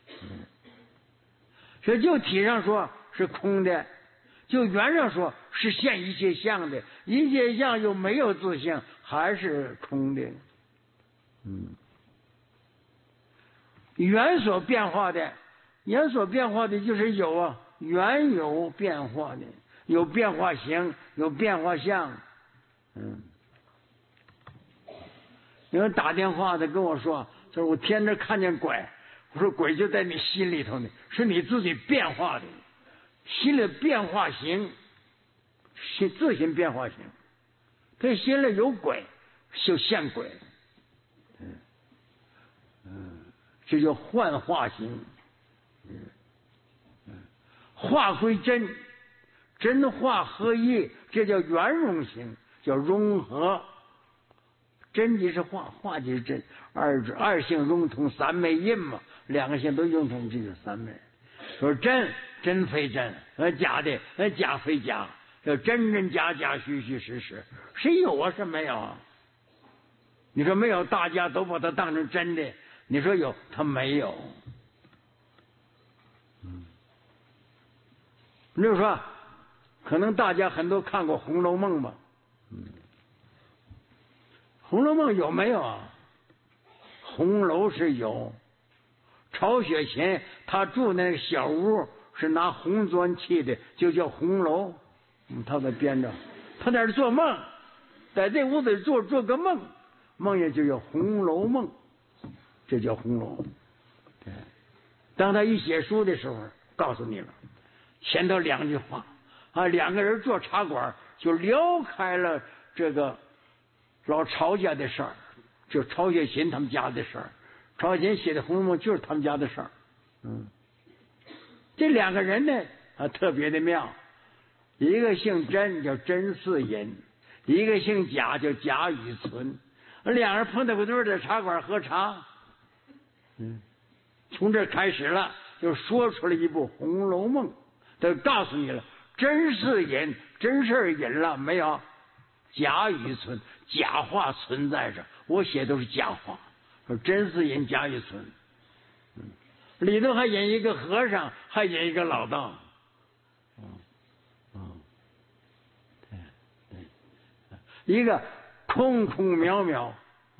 所以就体上说是空的，就缘上说是现一切相的，一切相又没有自性，还是空的。缘所变化的，缘所变化的就是有啊，缘有变化的，有变化形，有变化相。有人打电话的跟我说，就是我天天看见鬼，我说鬼就在你心里头呢，是你自己变化的，心里变化形，自行变化形，他心里有鬼就现鬼。这叫幻化形。化归真，真化合一，这叫圆融形，叫融合。真即是化，化即是真，二性融通，三昧印嘛，两个性都融通，这就是三昧。说真非真，假的假非假，叫真真假假，虚虚实实，谁有啊？是没有啊？你说没有，大家都把它当成真的，你说有，它没有。你就说，可能大家很多看过《红楼梦》吧？红楼梦有没有啊？红楼是有，曹雪芹他住那个小屋是拿红砖砌的，就叫红楼。他在编着，他在这做梦，在这屋子里做个梦，梦也就叫《红楼梦》，这叫红楼。当他一写书的时候，告诉你了，前头两句话啊，两个人坐茶馆就聊开了这个老曹家的事儿，就曹雪芹他们家的事儿。曹雪芹写的《红楼梦》就是他们家的事儿。这两个人呢特别的妙，一个姓甄叫甄士隐，一个姓贾叫贾雨村。两人碰到个对儿，在茶馆喝茶。从这开始了，就说出了一部《红楼梦》，都告诉你了，甄士隐真事隐了没有？贾雨村假话存在着，我写都是假话。说甄士隐贾雨村，里头还引一个和尚，还引一个老道。一个空空渺渺，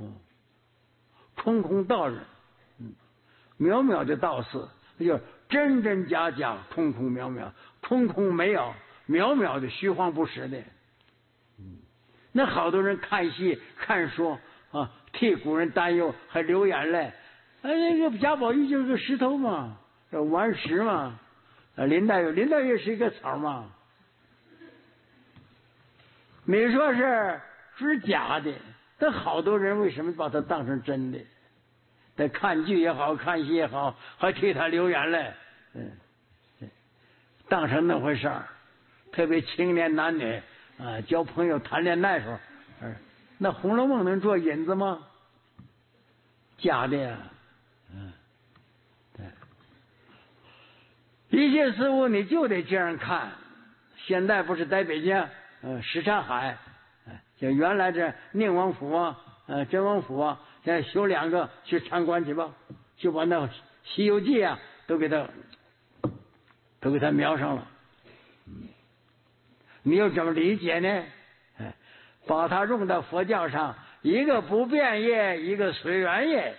空空道人，渺渺的道士，就是真真假假，空空渺渺，空空没有，渺渺的虚晃不实的。那好多人看戏看书啊，替古人担忧，还流眼泪。那个贾宝玉就是个石头嘛，玩石嘛。林黛玉是一个草嘛。 没说是假的，但好多人为什么把它当成真的？在看剧也好，看戏也好，还替他流眼泪，当成那回事儿。特别青年男女啊，交朋友谈恋爱时候，那《红楼梦》能做引子吗？假的呀，对，一切事物你就得这样看。现在不是在北京，什刹海，像原来这宁王府啊，真王府啊，现在修2个，去参观去吧，就把那《西游记》啊都给他描上了。你又怎么理解呢？把它用到佛教上，一个不变业，一个随缘业。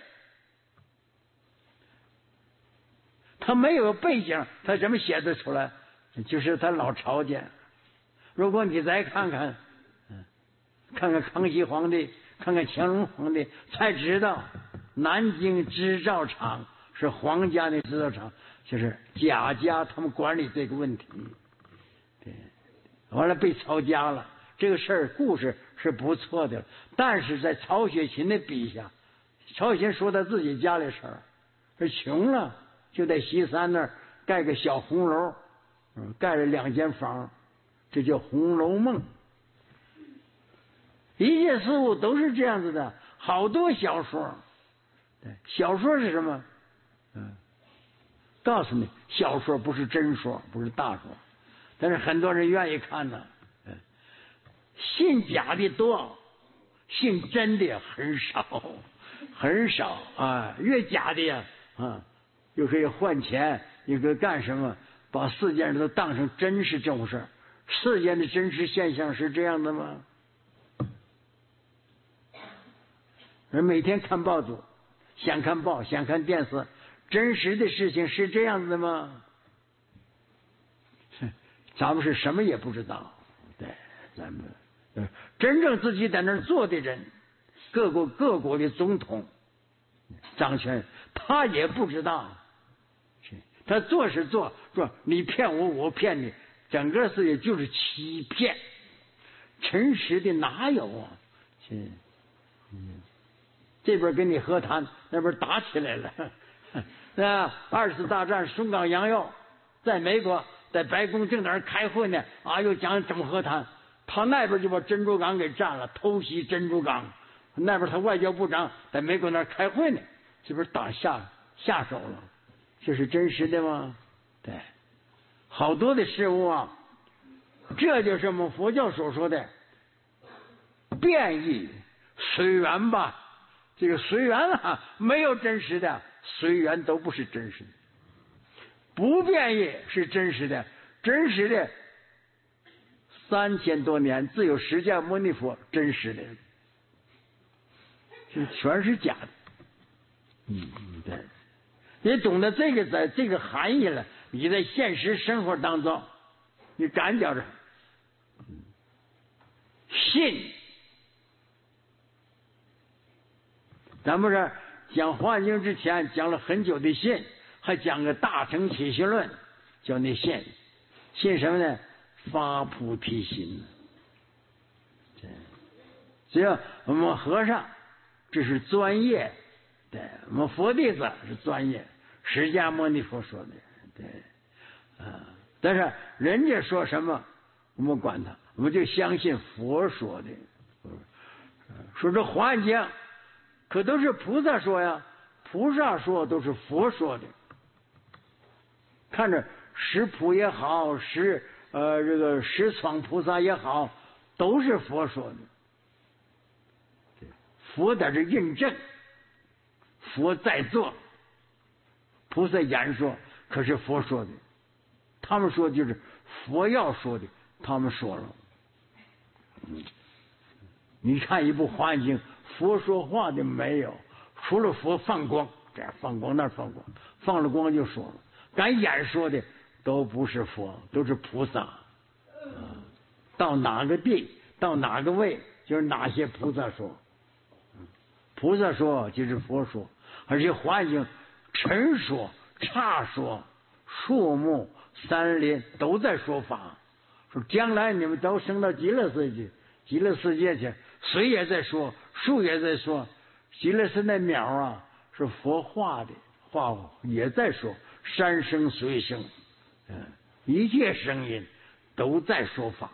他没有背景，他怎么写得出来？就是他老抄家。如果你再看看康熙皇帝，看看乾隆皇帝，才知道南京织造厂是皇家的制造厂，就是贾家他们管理这个问题。对，完了被抄家了。这个事儿故事是不错的，但是在曹雪芹的笔下，曹雪芹说他自己家里事儿，是穷了就在西山那儿盖个小红楼，盖了2间房，这叫《红楼梦》。一切事物都是这样子的，好多小说，小说是什么？告诉你，小说不是真说，不是大说，但是很多人愿意看呢。信假的多，信真的很少，很少啊！越假的呀，又可以换钱，又可以干什么？把世间都当成真是这种事儿。世间的真实现象是这样的吗？人每天看报纸，想看报，想看电视，真实的事情是这样子的吗？咱们是什么也不知道，对，咱们真正自己在那儿做的人，各国的总统掌权，他也不知道，他做是做，说你骗我，我骗你，整个世界就是欺骗，诚实的哪有啊？这边跟你和谈，那边打起来了。2次大战，松冈洋右在美国，在白宫正在那儿开会呢，又讲怎么和谈。他那边就把珍珠港给占了，偷袭珍珠港。那边他外交部长在美国那儿开会呢，这边下手了，这是真实的吗？对，好多的事物啊，这就是我们佛教所说的变异随缘吧。这个随缘没有真实的，随缘都不是真实的。不变异是真实的，真实的3000多年只有释迦牟尼佛真实的，这全是假的。对，你懂得这个含义了，你在现实生活当中，你感觉着信。咱不是讲华经之前讲了很久的信，还讲个大乘起信论，叫那信什么呢？发菩提心。只要我们和尚这是专业，对，我们佛弟子是专业，释迦牟尼佛说的，对，但是人家说什么我们管他，我们就相信佛说的。说这华经可都是菩萨说呀，菩萨说都是佛说的。看着十普也好，十闯菩萨也好，都是佛说的。佛在这印证，佛在做，菩萨演说，可是佛说的。他们说就是佛要说的，他们说了。你看一部华经，佛说话的没有，除了佛放光，这样放光那儿放光，放了光就说了。敢演说的都不是佛，都是菩萨。到哪个地，到哪个位，就是哪些菩萨说。菩萨说就是佛说，而且华经陈说、刹说、树木、山林都在说法，说将来你们都升到极乐世界， 极乐世界去，水也在说，树也在说，极乐是那鸟啊，是佛画的画也在说，山声水声，一切声音都在说法。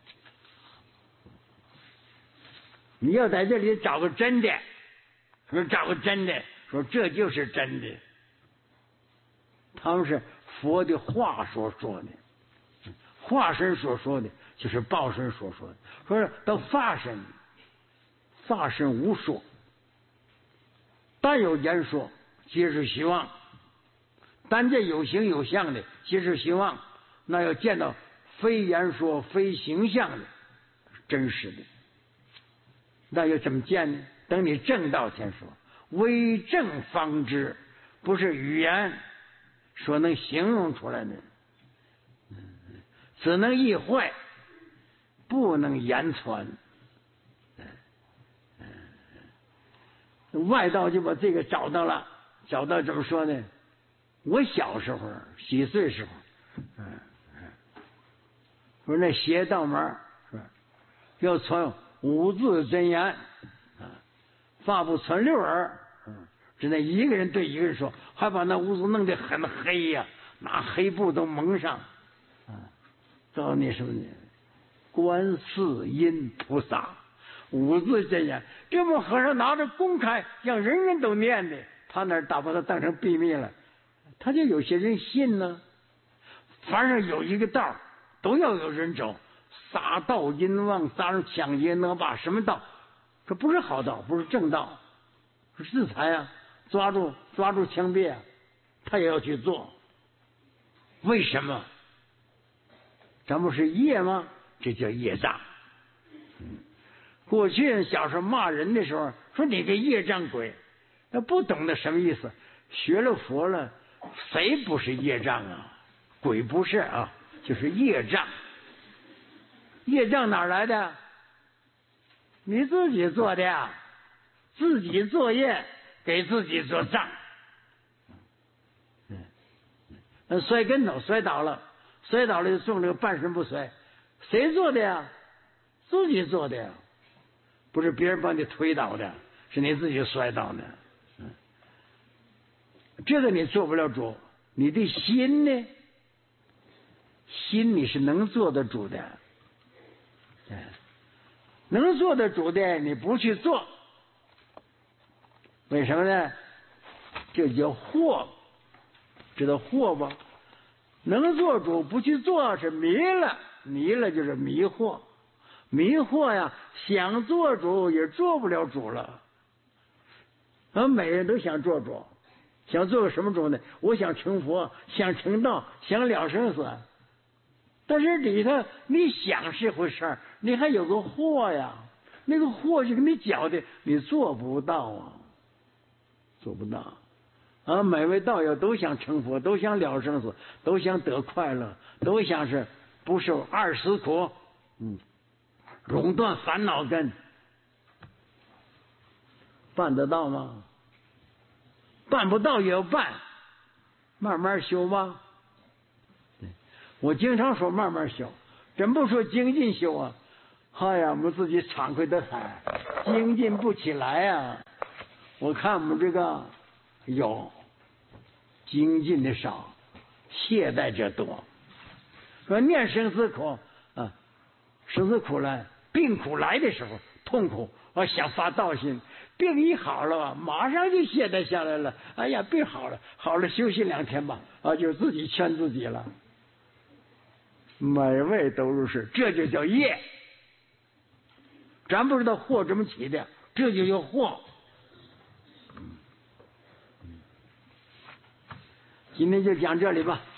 你要在这里找个真的，说找个真的，说这就是真的。他们是佛的话所说的，化身所说的就是报身所说的。说到法身，法身无说，但有言说，皆是虚妄。但这有形有相的，皆是虚妄。那要见到非言说、非形象的，真实的。那要怎么见呢？等你正道先说，为正方知，不是语言所能形容出来的，只能意会，不能言传。外道就把这个找到了，找到怎么说呢？我小时候几岁时候，说那邪道门要传五字真言，发不传六耳，只能一个人对一个人说，还把那五字弄得很黑呀，拿黑布都蒙上，告诉你什么呢？观世音菩萨五字真言，这么和尚拿着公开让人人都念的，他那打把它当成秘密了，他就有些人信呢。凡是有一个道都要有人走，杀盗淫妄杀人抢劫恶霸，什么道？这不是好道，不是正道，是制裁啊，抓住枪毙啊，他也要去做。为什么？咱不是业吗？这叫业障。过去小时候骂人的时候，说你个业障鬼，那不懂得什么意思。学了佛了，谁不是业障啊？鬼不是啊，就是业障。业障哪来的？你自己做的呀，自己作业，给自己做账。摔跟头摔倒了就中这个半身不遂，谁做的呀？自己做的呀，不是别人把你推倒的，是你自己摔倒的。这个你做不了主，你的心呢？心你是能做得主的，能做得主的你不去做，为什么呢？这叫惑，知道惑吧？能做主不去做是迷了，迷了就是迷惑，迷惑呀，想做主也做不了主了。每人都想做主，想做个什么主呢？我想成佛，想成道，想了生死。但是里头你想是回事儿，你还有个惑呀，那个惑就给你搅的，你做不到啊，做不到。每位道友都想成佛，都想了生死，都想得快乐，都想是不受二死苦，垄断烦恼根，办得到吗？办不到也要办，慢慢修吧。我经常说慢慢修，真不说精进修啊！哎呀，我们自己惭愧的很，精进不起来啊！我看我们这个有精进的少，懈怠者多。说念生死苦啊，生死苦来，病苦来的时候痛苦，我想发道心，病一好了马上就懈怠下来了。哎呀，病好了，好了休息2天吧，就自己劝自己了。每位都如是，这就叫业。咱不知道祸怎么起的，这就叫祸。今天就讲这里吧。